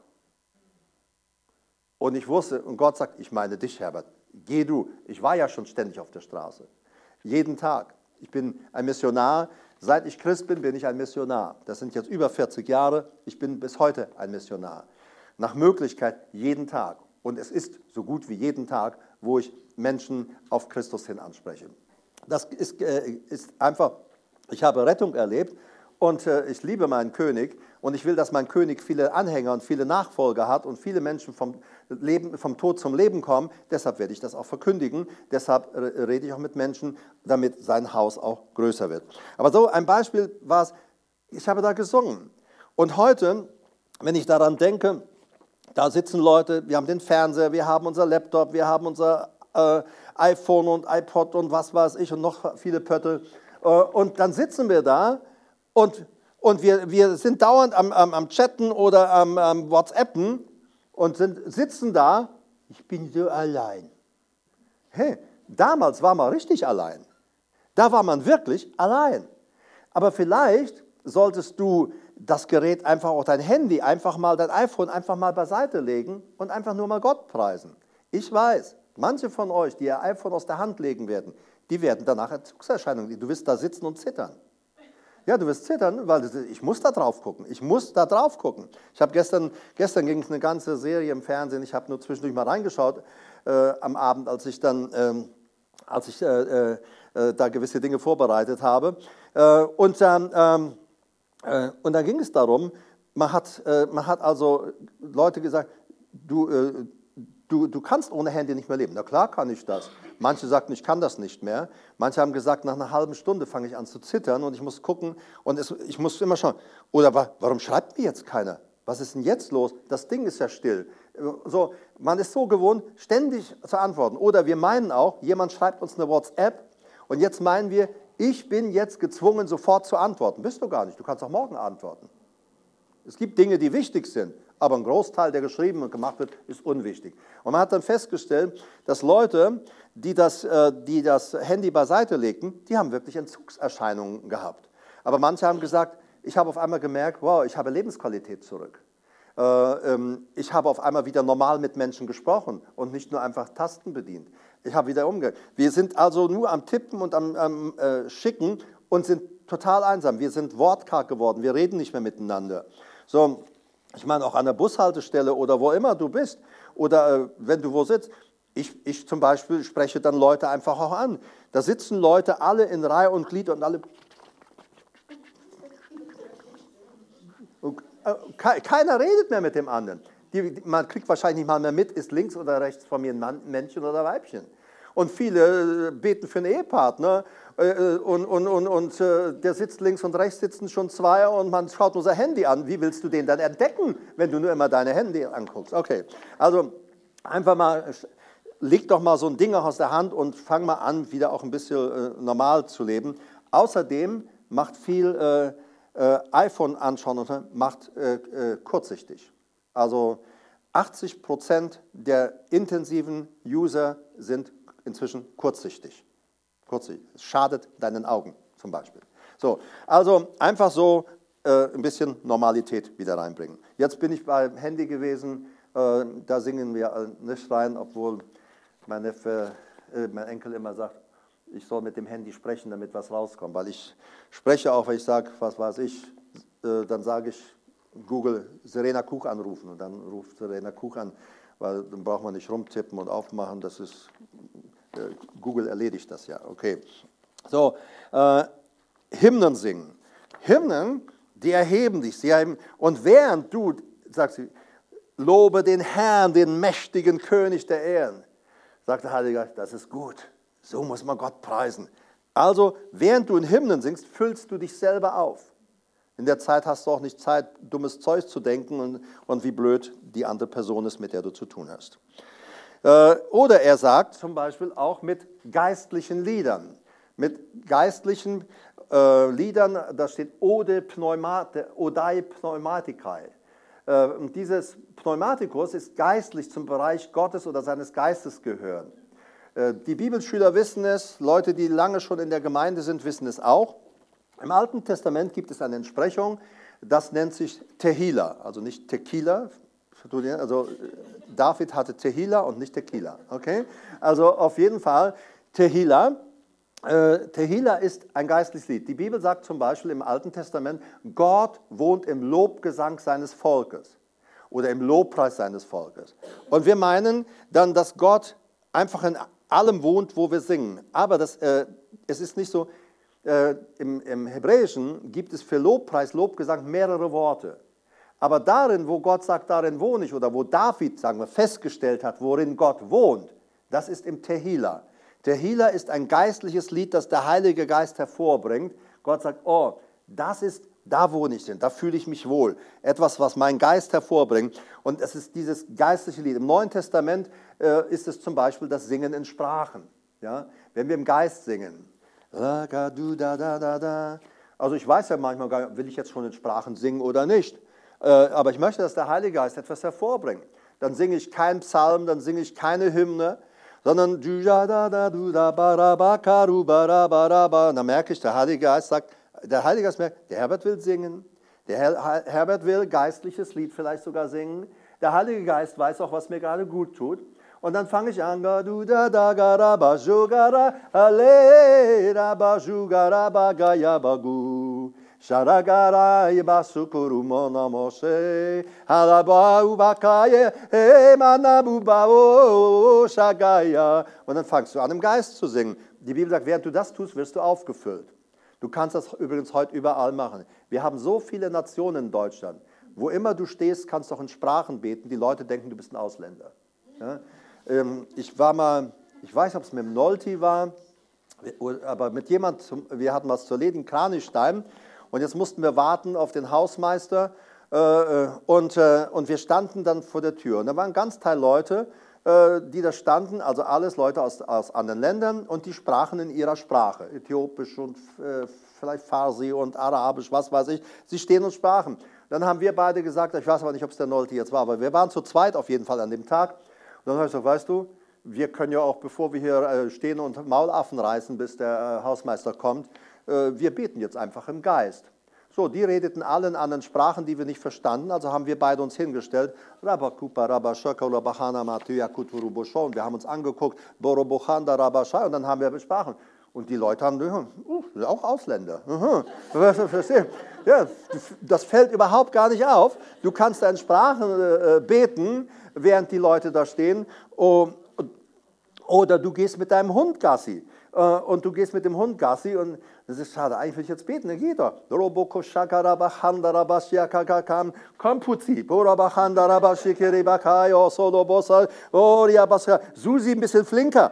Und ich wusste, und Gott sagt, ich meine dich, Herbert, geh du. Ich war ja schon ständig auf der Straße, jeden Tag. Ich bin ein Missionar, seit ich Christ bin, bin ich ein Missionar. Das sind jetzt über 40 Jahre, ich bin bis heute ein Missionar. Nach Möglichkeit jeden Tag. Und es ist so gut wie jeden Tag, wo ich Menschen auf Christus hin anspreche. Das ist einfach, ich habe Rettung erlebt und ich liebe meinen König und ich will, dass mein König viele Anhänger und viele Nachfolger hat und viele Menschen vom Tod zum Leben kommen. Deshalb werde ich das auch verkündigen. Deshalb rede ich auch mit Menschen, damit sein Haus auch größer wird. Aber so ein Beispiel war es, ich habe da gesungen. Und heute, wenn ich daran denke, da sitzen Leute, wir haben den Fernseher, wir haben unser Laptop, wir haben unser iPhone und iPod und was weiß ich und noch viele Pötte. Und dann sitzen wir da und wir sind dauernd am Chatten oder am WhatsAppen und sitzen da, ich bin so allein. Hey, damals war man richtig allein. Da war man wirklich allein. Aber vielleicht solltest du das Gerät einfach, auch dein Handy, einfach mal, dein iPhone einfach mal beiseite legen und einfach nur mal Gott preisen. Ich weiß, manche von euch, die ihr iPhone aus der Hand legen werden, die werden danach Entzugserscheinungen. Du wirst da sitzen und zittern. Ja, du wirst zittern, weil ich muss da drauf gucken. Ich muss da drauf gucken. Ich habe gestern ging es eine ganze Serie im Fernsehen. Ich habe nur zwischendurch mal reingeschaut am Abend, als ich da gewisse Dinge vorbereitet habe. Und dann ging es darum, man hat also Leute gesagt, du kannst ohne Handy nicht mehr leben. Na klar kann ich das. Manche sagten, ich kann das nicht mehr. Manche haben gesagt, nach einer halben Stunde fange ich an zu zittern und ich muss gucken und ich muss immer schauen. Oder warum schreibt mir jetzt keiner? Was ist denn jetzt los? Das Ding ist ja still. So, man ist so gewohnt, ständig zu antworten. Oder wir meinen auch, jemand schreibt uns eine WhatsApp und jetzt meinen wir, ich bin jetzt gezwungen, sofort zu antworten. Bist du gar nicht. Du kannst auch morgen antworten. Es gibt Dinge, die wichtig sind, aber ein Großteil, der geschrieben und gemacht wird, ist unwichtig. Und man hat dann festgestellt, dass Leute, die das Handy beiseite legten, die haben wirklich Entzugserscheinungen gehabt. Aber manche haben gesagt, ich habe auf einmal gemerkt, wow, ich habe Lebensqualität zurück. Ich habe auf einmal wieder normal mit Menschen gesprochen und nicht nur einfach Tasten bedient. Ich habe wieder umgegangen. Wir sind also nur am Tippen und am Schicken und sind total einsam. Wir sind wortkarg geworden, wir reden nicht mehr miteinander. So, ich meine auch an der Bushaltestelle oder wo immer du bist oder wenn du wo sitzt. Ich zum Beispiel spreche dann Leute einfach auch an. Da sitzen Leute alle in Reihe und Glied und alle... Keiner redet mehr mit dem anderen. Man kriegt wahrscheinlich nicht mal mehr mit, ist links oder rechts von mir ein Männchen oder Weibchen. Und viele beten für einen Ehepartner und der sitzt links und rechts, sitzen schon zwei und man schaut nur sein Handy an. Wie willst du den dann entdecken, wenn du nur immer deine Handy anguckst? Okay, also einfach mal, leg doch mal so ein Ding aus der Hand und fang mal an, wieder auch ein bisschen normal zu leben. Außerdem macht viel iPhone anschauen und macht kurzsichtig. Also 80% der intensiven User sind inzwischen kurzsichtig. Es schadet deinen Augen zum Beispiel. So, also einfach so ein bisschen Normalität wieder reinbringen. Jetzt bin ich beim Handy gewesen, da singen wir nicht rein, obwohl mein Enkel immer sagt, ich soll mit dem Handy sprechen, damit was rauskommt. Weil ich spreche auch, wenn ich sage, was weiß ich, dann sage ich, Google Serena Kuch anrufen und dann ruft Serena Kuch an, weil dann braucht man nicht rumtippen und aufmachen, das ist, Google erledigt das ja, okay. So, Hymnen singen. Hymnen, die erheben dich, und während du, sagst du, lobe den Herrn, den mächtigen König der Ehren, sagt der Heilige Geist, das ist gut, so muss man Gott preisen. Also, während du in Hymnen singst, füllst du dich selber auf. In der Zeit hast du auch nicht Zeit, dummes Zeug zu denken und wie blöd die andere Person ist, mit der du zu tun hast. Oder er sagt zum Beispiel auch mit geistlichen Liedern. Mit geistlichen Liedern, da steht Ode Pneumaticae. Und dieses Pneumatikus ist geistlich zum Bereich Gottes oder seines Geistes gehören. Die Bibelschüler wissen es, Leute, die lange schon in der Gemeinde sind, wissen es auch. Im Alten Testament gibt es eine Entsprechung, das nennt sich Tehila, also nicht Tequila. Also David hatte Tehila und nicht Tequila. Okay? Also auf jeden Fall Tehila. Tehila ist ein geistliches Lied. Die Bibel sagt zum Beispiel im Alten Testament, Gott wohnt im Lobgesang seines Volkes oder im Lobpreis seines Volkes. Und wir meinen dann, dass Gott einfach in allem wohnt, wo wir singen. Aber es ist nicht so, im Hebräischen gibt es für Lobpreis, Lobgesang mehrere Worte. Aber darin, wo Gott sagt, darin wohne ich, oder wo David, sagen wir, festgestellt hat, worin Gott wohnt, das ist im Tehila. Tehila ist ein geistliches Lied, das der Heilige Geist hervorbringt. Gott sagt, oh, da wohne ich denn, da fühle ich mich wohl. Etwas, was mein Geist hervorbringt. Und es ist dieses geistliche Lied. Im Neuen Testament ist es zum Beispiel das Singen in Sprachen. Ja? Wenn wir im Geist singen. Also ich weiß ja manchmal gar nicht, will ich jetzt schon in Sprachen singen oder nicht. Aber ich möchte, dass der Heilige Geist etwas hervorbringt. Dann singe ich keinen Psalm, dann singe ich keine Hymne, sondern dann merke ich, der Heilige Geist merkt, der Herbert will singen, der Herbert will geistliches Lied vielleicht sogar singen. Der Heilige Geist weiß auch, was mir gerade gut tut. Und dann fange ich an, Sharagara Ibasukuru Monamoshe Halabau Bakaye Emanabubao Shagaya. Und dann fangst du an, im Geist zu singen. Die Bibel sagt, während du das tust, wirst du aufgefüllt. Du kannst das übrigens heute überall machen. Wir haben so viele Nationen in Deutschland. Wo immer du stehst, kannst du auch in Sprachen beten. Die Leute denken, du bist ein Ausländer. Ja? Ich weiß nicht, ob es mit dem Nolti war, aber mit jemandem, wir hatten was zu erledigen, Kranichstein. Und jetzt mussten wir warten auf den Hausmeister und wir standen dann vor der Tür. Und da waren ein ganz Teil Leute, die da standen, also alles Leute aus anderen Ländern und die sprachen in ihrer Sprache, Äthiopisch und vielleicht Farsi und Arabisch, was weiß ich. Sie stehen und sprachen. Dann haben wir beide gesagt, ich weiß aber nicht, ob es der Nolti jetzt war, aber wir waren zu zweit auf jeden Fall an dem Tag. Und dann habe ich gesagt, weißt du, wir können ja auch, bevor wir hier stehen und Maulaffen reißen, bis der Hausmeister kommt, wir beten jetzt einfach im Geist. So, die redeten alle in anderen Sprachen, die wir nicht verstanden, also haben wir beide uns hingestellt. Und wir haben uns angeguckt, und dann haben wir besprochen. Und die Leute haben, sind auch Ausländer. Ja, das fällt überhaupt gar nicht auf. Du kannst in Sprachen beten, während die Leute da stehen. Oder du gehst mit deinem Hund Gassi. Und du gehst mit dem Hund Gassi und das ist schade, eigentlich will ich jetzt beten, dann geht doch. Susi ein bisschen flinker.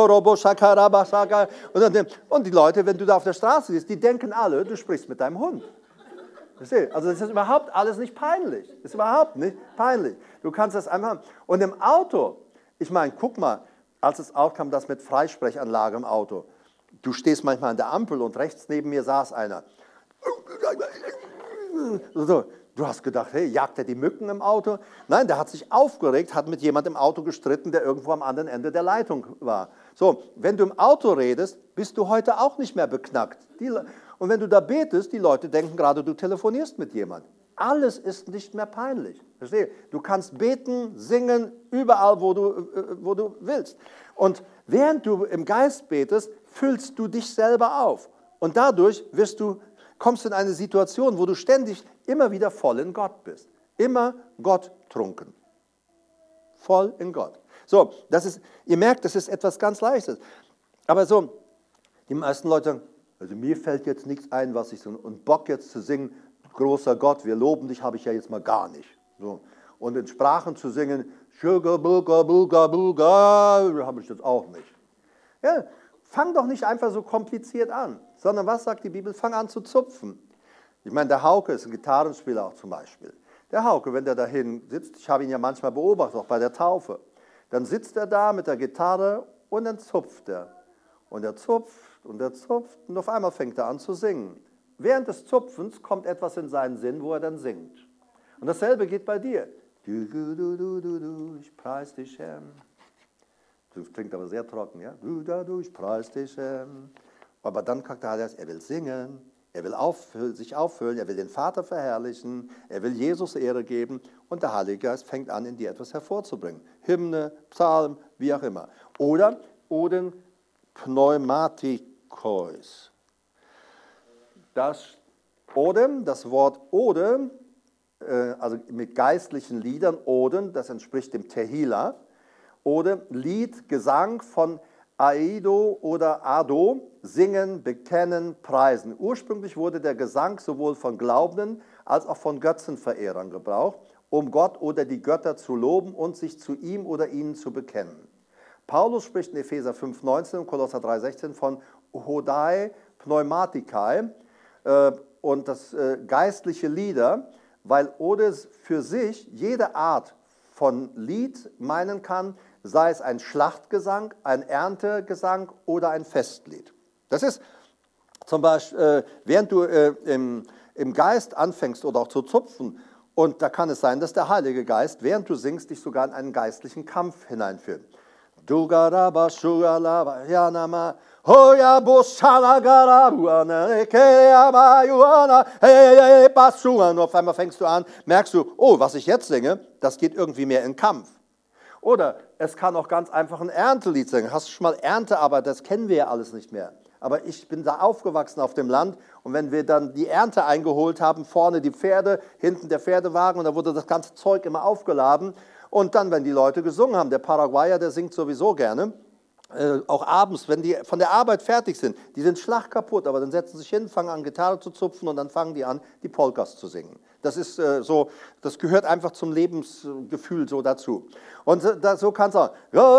Und die Leute, wenn du da auf der Straße bist, die denken alle, du sprichst mit deinem Hund. Also das ist überhaupt alles nicht peinlich. Das ist überhaupt nicht peinlich. Du kannst das einfach. Und im Auto, ich meine, guck mal, als es aufkam, das mit Freisprechanlage im Auto. Du stehst manchmal an der Ampel und rechts neben mir saß einer. So, du hast gedacht, hey, jagt er die Mücken im Auto? Nein, der hat sich aufgeregt, hat mit jemandem im Auto gestritten, der irgendwo am anderen Ende der Leitung war. So, wenn du im Auto redest, bist du heute auch nicht mehr beknackt. Und wenn du da betest, die Leute denken gerade, du telefonierst mit jemandem. Alles ist nicht mehr peinlich. Verstehe? Du kannst beten, singen, überall, wo du willst. Und während du im Geist betest, füllst du dich selber auf. Und dadurch kommst du in eine Situation, wo du ständig immer wieder voll in Gott bist. Immer Gott trunken. Voll in Gott. So, ihr merkt, das ist etwas ganz Leichtes. Aber so, die meisten Leute sagen, also mir fällt jetzt nichts ein, was ich so, und Bock jetzt zu singen, großer Gott, wir loben dich, habe ich ja jetzt mal gar nicht. So. Und in Sprachen zu singen, habe ich jetzt auch nicht. Ja, fang doch nicht einfach so kompliziert an, sondern was sagt die Bibel? Fang an zu zupfen. Ich meine, der Hauke ist ein Gitarrenspieler auch zum Beispiel. Der Hauke, wenn der dahin sitzt, ich habe ihn ja manchmal beobachtet, auch bei der Taufe, dann sitzt er da mit der Gitarre und dann zupft er. Und er zupft und er zupft und auf einmal fängt er an zu singen. Während des Zupfens kommt etwas in seinen Sinn, wo er dann singt. Und dasselbe geht bei dir. Ich preis dich, Herr. Das klingt aber sehr trocken, ja? Ich preis dich, Herr. Aber dann sagt er, er will singen. Er will sich auffüllen, er will den Vater verherrlichen, er will Jesus Ehre geben und der Heilige Geist fängt an, in dir etwas hervorzubringen. Hymne, Psalm, wie auch immer. Oder Oden Pneumatikos. Das Wort Ode, also mit geistlichen Liedern, Oden, das entspricht dem Tehila. Ode, Lied, Gesang von Aido oder Ado, singen, bekennen, preisen. Ursprünglich wurde der Gesang sowohl von Glaubenden als auch von Götzenverehrern gebraucht, um Gott oder die Götter zu loben und sich zu ihm oder ihnen zu bekennen. Paulus spricht in Epheser 5,19 und Kolosser 3,16 von Hodai Pneumatikai und das geistliche Lieder, weil Ode für sich jede Art von Lied meinen kann, sei es ein Schlachtgesang, ein Erntegesang oder ein Festlied. Das ist zum Beispiel, während du im Geist anfängst oder auch zu zupfen, und da kann es sein, dass der Heilige Geist, während du singst, dich sogar in einen geistlichen Kampf hineinführt. Und auf einmal fängst du an, merkst du, oh, was ich jetzt singe, das geht irgendwie mehr in Kampf. Oder es kann auch ganz einfach ein Erntelied sein. Hast du schon mal Erntearbeit, das kennen wir ja alles nicht mehr. Aber ich bin da aufgewachsen auf dem Land und wenn wir dann die Ernte eingeholt haben, vorne die Pferde, hinten der Pferdewagen und da wurde das ganze Zeug immer aufgeladen. Und dann, wenn die Leute gesungen haben, der Paraguayer, der singt sowieso gerne, auch abends, wenn die von der Arbeit fertig sind, die sind schlagkaputt, aber dann setzen sie sich hin, fangen an Gitarre zu zupfen und dann fangen die an, die Polkas zu singen. Das ist so, das gehört einfach zum Lebensgefühl so dazu. Und so kannst du auch.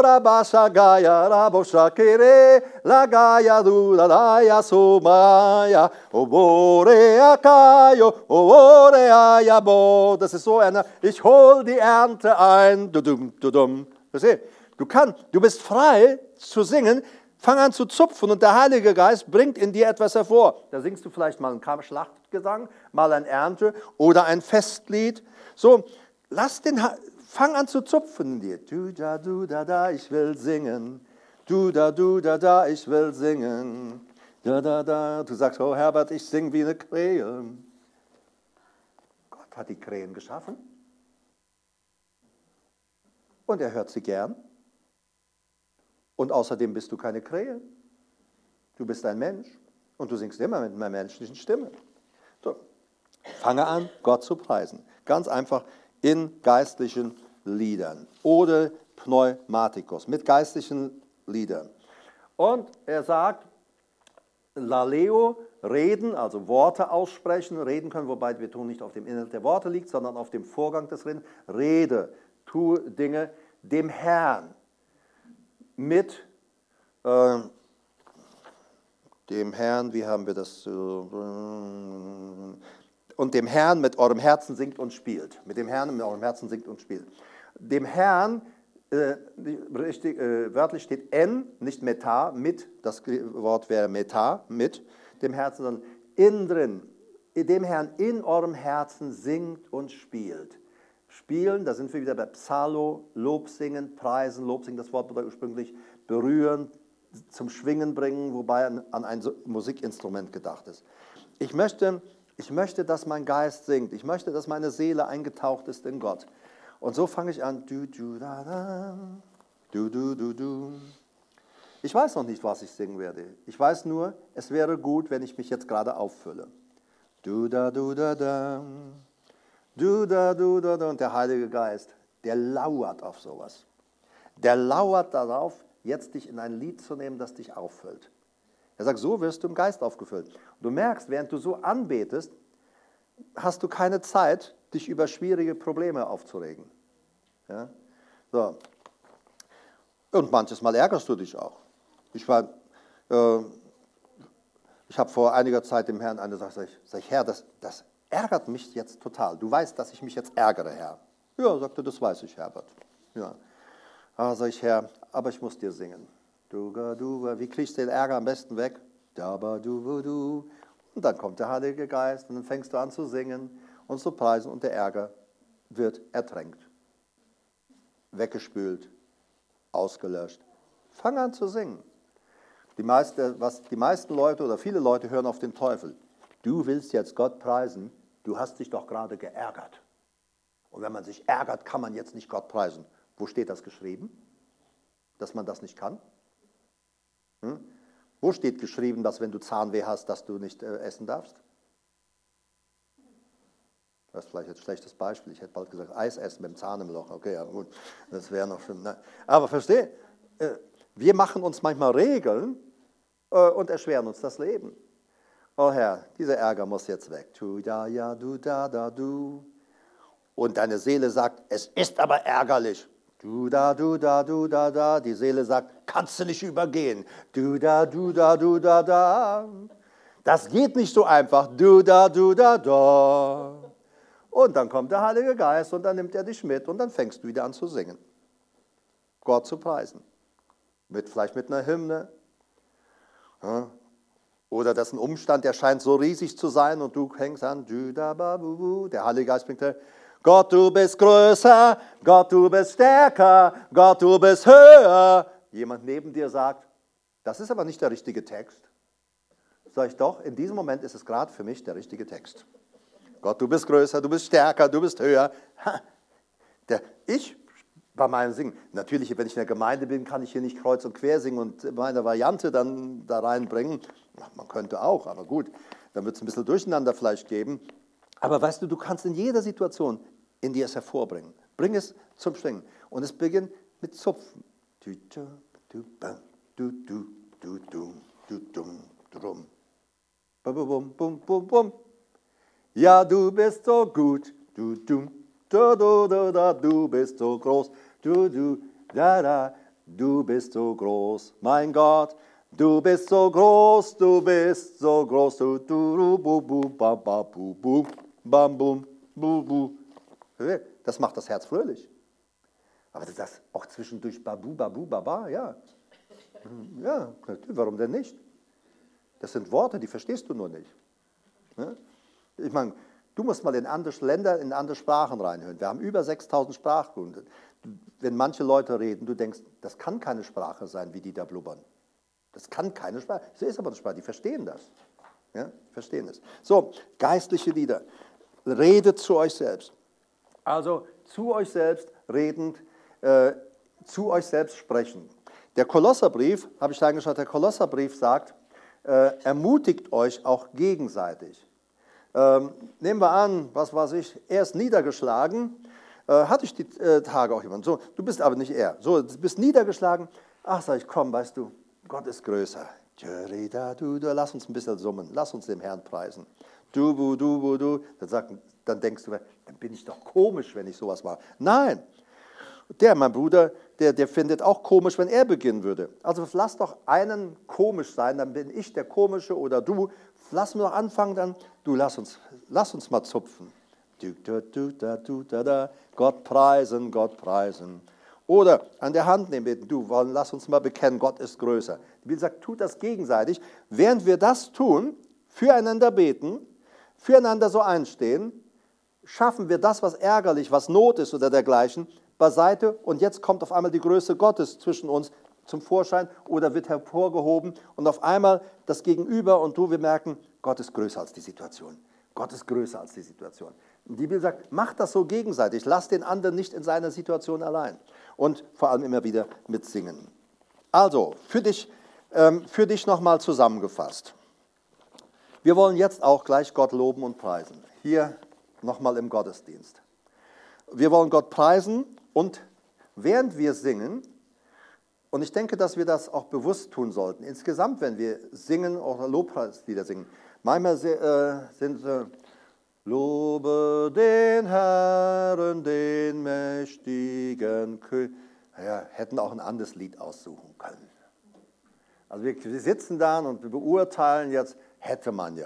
Das ist so eine, ich hol die Ernte ein. Du bist frei zu singen, fang an zu zupfen und der Heilige Geist bringt in dir etwas hervor. Da singst du vielleicht mal einen Schlachtgesang, mal ein Ernte oder ein Festlied. So, fang an zu zupfen in dir. Du da, ich will singen. Du da, ich will singen. Da. Du sagst, oh Herbert, ich sing wie eine Krähe. Gott hat die Krähen geschaffen. Und er hört sie gern. Und außerdem bist du keine Krähe. Du bist ein Mensch und du singst immer mit einer menschlichen Stimme. So. Fange an, Gott zu preisen. Ganz einfach in geistlichen Liedern. Oder Pneumatikos, mit geistlichen Liedern. Und er sagt, Laleo, reden, also Worte aussprechen, reden können, wobei wir tun nicht auf dem Inhalt der Worte liegt, sondern auf dem Vorgang des Redens. Rede, tue Dinge dem Herrn. Mit dem Herrn, wie haben wir das? Und dem Herrn mit eurem Herzen singt und spielt. Mit dem Herrn mit eurem Herzen singt und spielt. Dem Herrn, wörtlich steht en, nicht meta, mit, das Wort wäre meta, mit dem Herzen, sondern innen drin. Dem Herrn in eurem Herzen singt und spielt. Spielen, da sind wir wieder bei Psallo, Lobsingen, Preisen, Lobsingen, das Wort bedeutet ursprünglich berühren, zum Schwingen bringen, wobei an ein Musikinstrument gedacht ist. Ich möchte, dass mein Geist singt, ich möchte, dass meine Seele eingetaucht ist in Gott. Und so fange ich an, du. Ich weiß noch nicht, was ich singen werde. Ich weiß nur, es wäre gut, wenn ich mich jetzt gerade auffülle. Du da. Und der Heilige Geist, der lauert auf sowas. Der lauert darauf, jetzt dich in ein Lied zu nehmen, das dich auffüllt. Er sagt, so wirst du im Geist aufgefüllt. Und du merkst, während du so anbetest, hast du keine Zeit, dich über schwierige Probleme aufzuregen. Ja? So. Und manches Mal ärgerst du dich auch. Ich habe vor einiger Zeit dem Herrn eine Sache gesagt, sag ich, Herr, das ärgert mich jetzt total. Du weißt, dass ich mich jetzt ärgere, Herr. Ja, sagte, das weiß ich, Herbert. Ja. Sag ich, Herr, aber ich muss dir singen. Wie kriegst du den Ärger am besten weg? Und dann kommt der Heilige Geist und dann fängst du an zu singen und zu preisen und der Ärger wird ertränkt, weggespült, ausgelöscht. Fang an zu singen. Die meisten Leute oder viele Leute hören auf den Teufel. du willst jetzt Gott preisen, du hast dich doch gerade geärgert. Und wenn man sich ärgert, kann man jetzt nicht Gott preisen. Wo steht das geschrieben? Dass man das nicht kann? Wo steht geschrieben, dass wenn du Zahnweh hast, dass du nicht essen darfst? Das ist vielleicht ein schlechtes Beispiel. Ich hätte bald gesagt, Eis essen mit dem Zahn im Loch. Okay, ja gut, das wäre noch schlimm. Nein. Aber versteh, wir machen uns manchmal Regeln und erschweren uns das Leben. Oh Herr, dieser Ärger muss jetzt weg. Tu da, ja, du, da, du. Und deine Seele sagt, es ist aber ärgerlich. Du, da, du, da, du, da. Die Seele sagt, kannst du nicht übergehen. Du, da, du, da, du, da. Das geht nicht so einfach. Du, da, da. Und dann kommt der Heilige Geist und dann nimmt er dich mit und dann fängst du wieder an zu singen. Gott zu preisen. Vielleicht mit einer Hymne. Ja. Oder das ist ein Umstand, der scheint so riesig zu sein und du hängst an. Der Heilige Geist bringt dir, Gott, du bist größer, Gott, du bist stärker, Gott, du bist höher. Jemand neben dir sagt, das ist aber nicht der richtige Text. Sag ich doch, in diesem Moment ist es gerade für mich der richtige Text. Gott, du bist größer, du bist stärker, du bist höher. Ich bei meinem Singen, natürlich, wenn ich in der Gemeinde bin, kann ich hier nicht kreuz und quer singen und meine Variante dann da reinbringen. Man könnte auch, aber gut, dann wird es ein bisschen Durcheinander vielleicht geben. Aber weißt du, du kannst in jeder Situation in dir es hervorbringen. Bring es zum Schwingen. Und es beginnt mit Zupfen. Ja, du bist so gut. Du bist so groß. Du bist so groß, mein Gott. Du bist so groß, du bist so groß. Das macht das Herz fröhlich. Aber das auch zwischendurch babu, babu, baba, ja. Ja, warum denn nicht? Das sind Worte, die verstehst du nur nicht. Ich meine, du musst mal in andere Länder, in andere Sprachen reinhören. Wir haben über 6000 Sprachen. Wenn manche Leute reden, du denkst, das kann keine Sprache sein, wie die da blubbern. Das kann keine Sprache. Das ist aber eine Sprache, die verstehen das. Ja, verstehen es. So, geistliche Lieder. Redet zu euch selbst. Also zu euch selbst redend, zu euch selbst sprechen. Der Kolosserbrief, habe ich da angeschaut, der Kolosserbrief sagt, ermutigt euch auch gegenseitig. Nehmen wir an, was weiß ich, er ist niedergeschlagen, hatte ich die Tage auch jemand. So, du bist aber nicht er. So, du bist niedergeschlagen. Ach, sag ich, komm, weißt du, Gott ist größer. Lass uns ein bisschen summen, lass uns dem Herrn preisen. Du. Dann denkst du, dann bin ich doch komisch, wenn ich sowas mache. Nein, mein Bruder, der findet auch komisch, wenn er beginnen würde. Also lass doch einen komisch sein, dann bin ich der Komische oder du. Lass mir doch anfangen, dann, lass uns mal zupfen. Gott preisen, Gott preisen. Oder an der Hand nehmen, beten, lass uns mal bekennen, Gott ist größer. Die Bibel sagt, tut das gegenseitig. Während wir das tun, füreinander beten, füreinander so einstehen, schaffen wir das, was ärgerlich, was Not ist oder dergleichen, beiseite und jetzt kommt auf einmal die Größe Gottes zwischen uns zum Vorschein oder wird hervorgehoben und auf einmal das Gegenüber und wir merken, Gott ist größer als die Situation. Gott ist größer als die Situation. Und die Bibel sagt, macht das so gegenseitig, lasst den anderen nicht in seiner Situation allein und vor allem immer wieder mitsingen. Also, für dich nochmal zusammengefasst. Wir wollen jetzt auch gleich Gott loben und preisen. Hier nochmal im Gottesdienst. Wir wollen Gott preisen und während wir singen, und ich denke, dass wir das auch bewusst tun sollten, insgesamt, wenn wir singen oder Lobpreislieder singen, manchmal sind Lobe den Herrn, den mächtigen König. Ja, hätten auch ein anderes Lied aussuchen können. Also wir sitzen da und wir beurteilen jetzt, hätte man.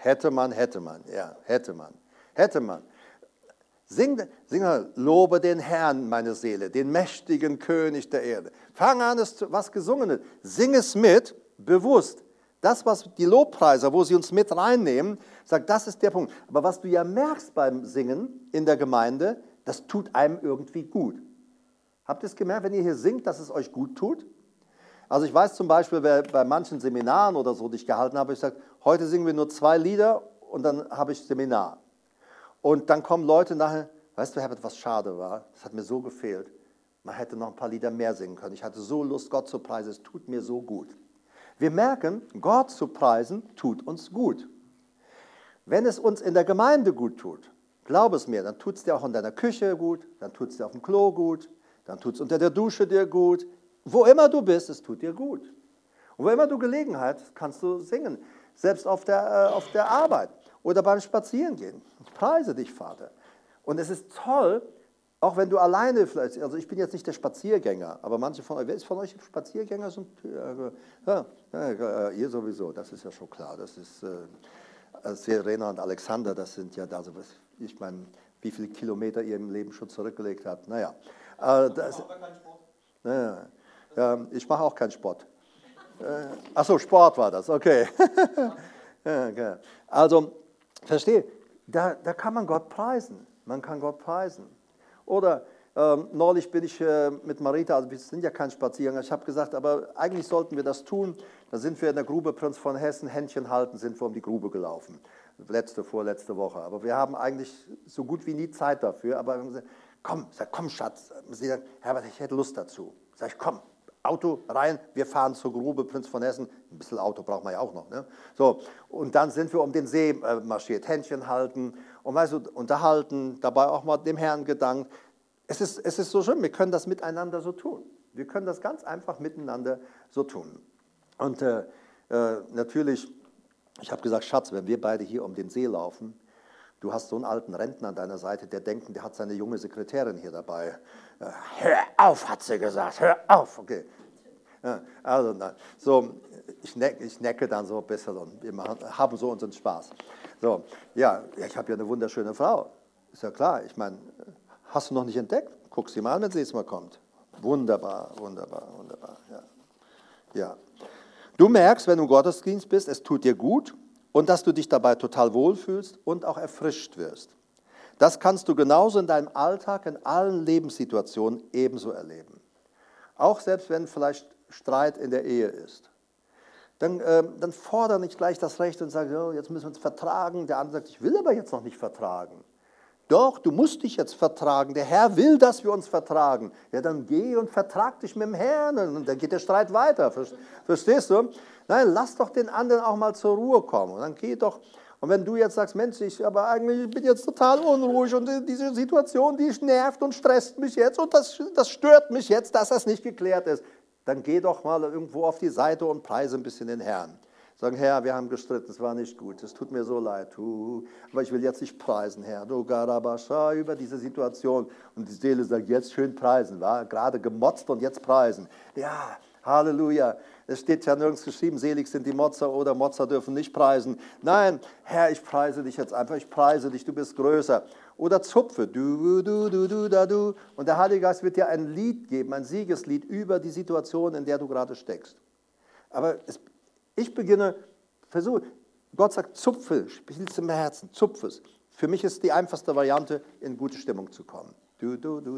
Sing lobe den Herrn, meine Seele, den mächtigen König der Erde. Fang an, was gesungen ist. Sing es mit, bewusst. Das, was die Lobpreiser, wo sie uns mit reinnehmen, sagt, das ist der Punkt. Aber was du ja merkst beim Singen in der Gemeinde, das tut einem irgendwie gut. Habt ihr es gemerkt, wenn ihr hier singt, dass es euch gut tut? Also ich weiß zum Beispiel, bei manchen Seminaren oder so, die ich gehalten habe, ich sage, heute singen wir nur 2 Lieder und dann habe ich Seminar. Und dann kommen Leute nachher, weißt du, Herbert, was schade war? Das hat mir so gefehlt. Man hätte noch ein paar Lieder mehr singen können. Ich hatte so Lust, Gott zu preisen, es tut mir so gut. Wir merken, Gott zu preisen tut uns gut. Wenn es uns in der Gemeinde gut tut, glaub es mir, dann tut es dir auch in deiner Küche gut, dann tut es dir auf dem Klo gut, dann tut es unter der Dusche dir gut. Wo immer du bist, es tut dir gut. Und wo immer du Gelegenheit hast, kannst du singen. Selbst auf der Arbeit oder beim Spazierengehen. Ich preise dich, Vater. Und es ist toll, auch wenn du alleine vielleicht, also ich bin jetzt nicht der Spaziergänger, aber manche von euch, wer ist von euch Spaziergänger? Ihr sowieso, das ist ja schon klar. Das ist Serena und Alexander, das sind ja da so, ich meine, wie viele Kilometer ihr im Leben schon zurückgelegt habt. Naja. Ich mache auch keinen Sport. Achso, Sport war das, okay. Okay. Also, verstehe, da kann man Gott preisen. Man kann Gott preisen. Oder neulich bin ich mit Marita, also wir sind ja kein Spaziergänger, ich habe gesagt, aber eigentlich sollten wir das tun. Da sind wir in der Grube Prinz von Hessen, Händchen halten, sind wir um die Grube gelaufen. Vorletzte Woche. Aber wir haben eigentlich so gut wie nie Zeit dafür. Aber wir haben gesagt, komm Schatz. Sie sagt, Herbert, ich hätte Lust dazu. Sag ich, komm, Auto rein, wir fahren zur Grube Prinz von Hessen. Ein bisschen Auto braucht man ja auch noch. Ne? So, und dann sind wir um den See marschiert, Händchen halten und weißt du, unterhalten, dabei auch mal dem Herrn gedankt. Es ist so schön, wir können das miteinander so tun. Wir können das ganz einfach miteinander so tun. Und natürlich, ich habe gesagt, Schatz, wenn wir beide hier um den See laufen, du hast so einen alten Rentner an deiner Seite, der denkt, der hat seine junge Sekretärin hier dabei. Hör auf, hat sie gesagt, hör auf. Okay. Ja, also, nein. So, ich necke dann so ein bisschen und wir haben so unseren Spaß. So, ja, ich habe ja eine wunderschöne Frau. Ist ja klar, ich meine, hast du noch nicht entdeckt? Guck sie mal an, wenn sie jetzt mal kommt. Wunderbar, wunderbar, wunderbar. Ja. Ja. Du merkst, wenn du im Gottesdienst bist, es tut dir gut und dass du dich dabei total wohlfühlst und auch erfrischt wirst. Das kannst du genauso in deinem Alltag, in allen Lebenssituationen ebenso erleben. Auch selbst wenn vielleicht Streit in der Ehe ist. Dann fordere nicht gleich das Recht und sage, oh, jetzt müssen wir uns vertragen. Der andere sagt, ich will aber jetzt noch nicht vertragen. Doch, du musst dich jetzt vertragen. Der Herr will, dass wir uns vertragen. Ja, dann geh und vertrag dich mit dem Herrn und dann geht der Streit weiter. Verstehst du? Nein, lass doch den anderen auch mal zur Ruhe kommen. Und dann geh doch. Und wenn du jetzt sagst, Mensch, ich bin jetzt total unruhig und diese Situation, die nervt und stresst mich jetzt und das stört mich jetzt, dass das nicht geklärt ist, dann geh doch mal irgendwo auf die Seite und preise ein bisschen den Herrn. Sagen, Herr, wir haben gestritten, es war nicht gut, es tut mir so leid, aber ich will jetzt nicht preisen, Herr, du Garabascha, über diese Situation. Und die Seele sagt, jetzt schön preisen, war gerade gemotzt und jetzt preisen. Ja, Halleluja. Es steht ja nirgends geschrieben, selig sind die Motzer oder Motzer dürfen nicht preisen. Nein, Herr, ich preise dich jetzt einfach, ich preise dich, du bist größer. Oder zupfe, du, da, du. Und der Heilige Geist wird dir ein Lied geben, ein Siegeslied über die Situation, in der du gerade steckst. Aber ich beginne, versuche, Gott sagt, zupfe, spiel es im Herzen, zupfe es. Für mich ist die einfachste Variante, in gute Stimmung zu kommen. Du,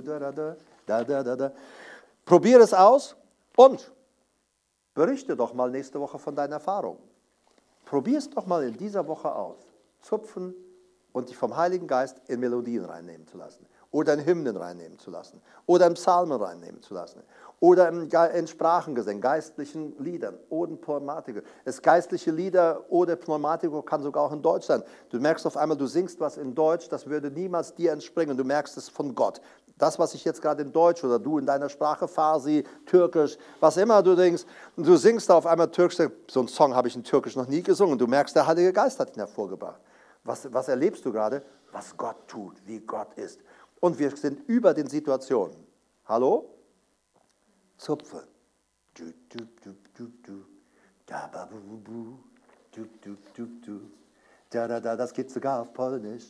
da. Probiere es aus und berichte doch mal nächste Woche von deiner Erfahrung. Probier es doch mal in dieser Woche aus. Zupfen und dich vom Heiligen Geist in Melodien reinnehmen zu lassen. Oder in Hymnen reinnehmen zu lassen. Oder in Psalmen reinnehmen zu lassen. Oder in Sprachengesängen, geistlichen Liedern, Oden, Pneumatiker. Es geistliche Lieder oder Pneumatiker kann sogar auch in Deutsch sein. Du merkst auf einmal, du singst was in Deutsch, das würde niemals dir entspringen. Du merkst es von Gott. Das, was ich jetzt gerade in Deutsch oder du in deiner Sprache, Farsi, Türkisch, was immer du denkst, und du singst da auf einmal Türkisch, so einen Song habe ich in Türkisch noch nie gesungen. Du merkst, der Heilige Geist hat ihn hervorgebracht. Was erlebst du gerade? Was Gott tut, wie Gott ist. Und wir sind über den Situationen. Hallo? Zupfe. Das geht sogar auf Polnisch.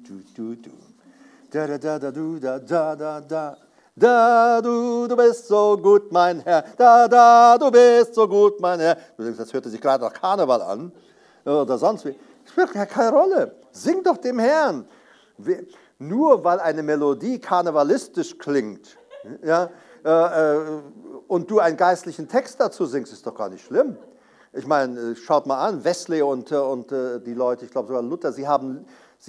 Du bist so gut, mein Herr. Du bist so gut, mein Herr. Du denkst, das hörte sich gerade nach Karneval an. Oder sonst wie. Das spielt ja keine Rolle. Sing doch dem Herrn. Nur weil eine Melodie karnevalistisch klingt, ja, und du einen geistlichen Text dazu singst, ist doch gar nicht schlimm. Ich meine, schaut mal an, Wesley und die Leute, ich glaube sogar Luther, sie haben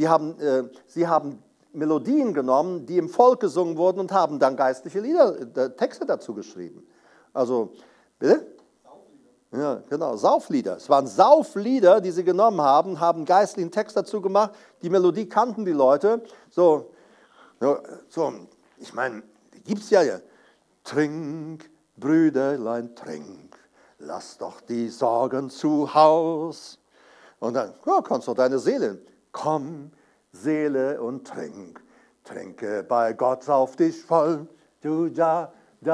Melodien genommen, die im Volk gesungen wurden und haben dann geistliche Lieder, Texte dazu geschrieben. Also, bitte? Ja, genau, Sauflieder. Es waren Sauflieder, die sie genommen haben, haben geistlichen Text dazu gemacht. Die Melodie kannten die Leute. So, ich meine, gibt es ja. Trink, Brüderlein, trink, lass doch die Sorgen zu Haus. Und dann kannst du deine Seele, komm, Seele und trink, trinke bei Gott auf dich voll, du da,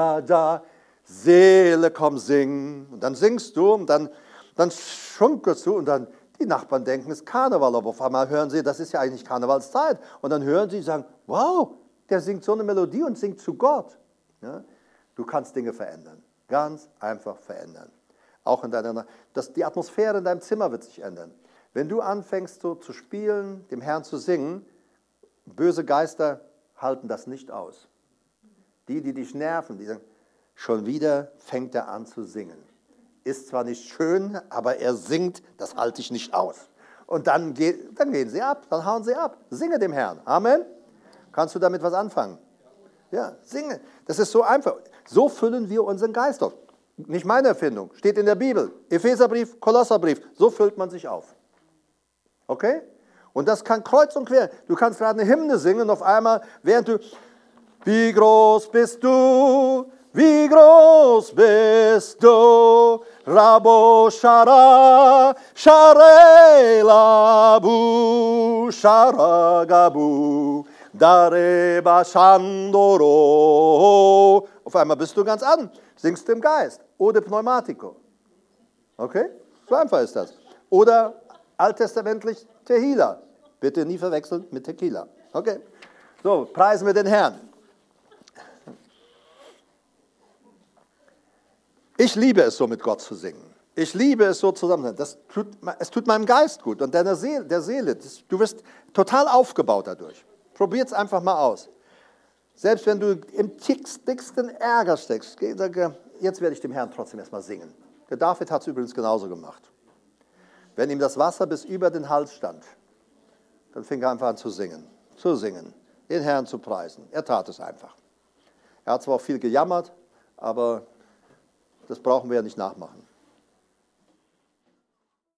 Seele, komm, sing. Und dann singst du und dann schunkelst du und dann die Nachbarn denken, es ist Karneval, aber auf einmal hören sie, das ist ja eigentlich Karnevalszeit. Und dann hören sie und sagen, wow, der singt so eine Melodie und singt zu Gott. Ja? Du kannst Dinge verändern, ganz einfach verändern. Auch in die Atmosphäre in deinem Zimmer wird sich ändern. Wenn du anfängst so zu spielen, dem Herrn zu singen, böse Geister halten das nicht aus. Die dich nerven, die sagen, schon wieder fängt er an zu singen. Ist zwar nicht schön, aber er singt, das halte ich nicht aus. Und dann gehen sie ab, dann hauen sie ab. Singe dem Herrn. Amen. Kannst du damit was anfangen? Ja, singe. Das ist so einfach. So füllen wir unseren Geist auf. Nicht meine Erfindung, steht in der Bibel. Epheserbrief, Kolosserbrief. So füllt man sich auf. Okay? Und das kann kreuz und quer. Du kannst gerade eine Hymne singen und auf einmal, während du, wie groß bist du, wie groß bist du, Rabo Shara, Sharelabu, Sharagabu, Dareba Shandoro. Auf einmal bist du ganz an, singst im Geist. Ode Pneumatico. Okay? So einfach ist das. Oder alttestamentlich Tehila. Bitte nie verwechseln mit Tequila. Okay? So, preisen wir den Herrn. Ich liebe es so, mit Gott zu singen. Ich liebe es so zusammen. Es tut meinem Geist gut und der Seele. Du wirst total aufgebaut dadurch. Probier es einfach mal aus. Selbst wenn du im dicksten Ärger steckst, sag, jetzt werde ich dem Herrn trotzdem erstmal singen. Der David hat es übrigens genauso gemacht. Wenn ihm das Wasser bis über den Hals stand, dann fing er einfach an zu singen, den Herrn zu preisen. Er tat es einfach. Er hat zwar auch viel gejammert, aber das brauchen wir ja nicht nachmachen.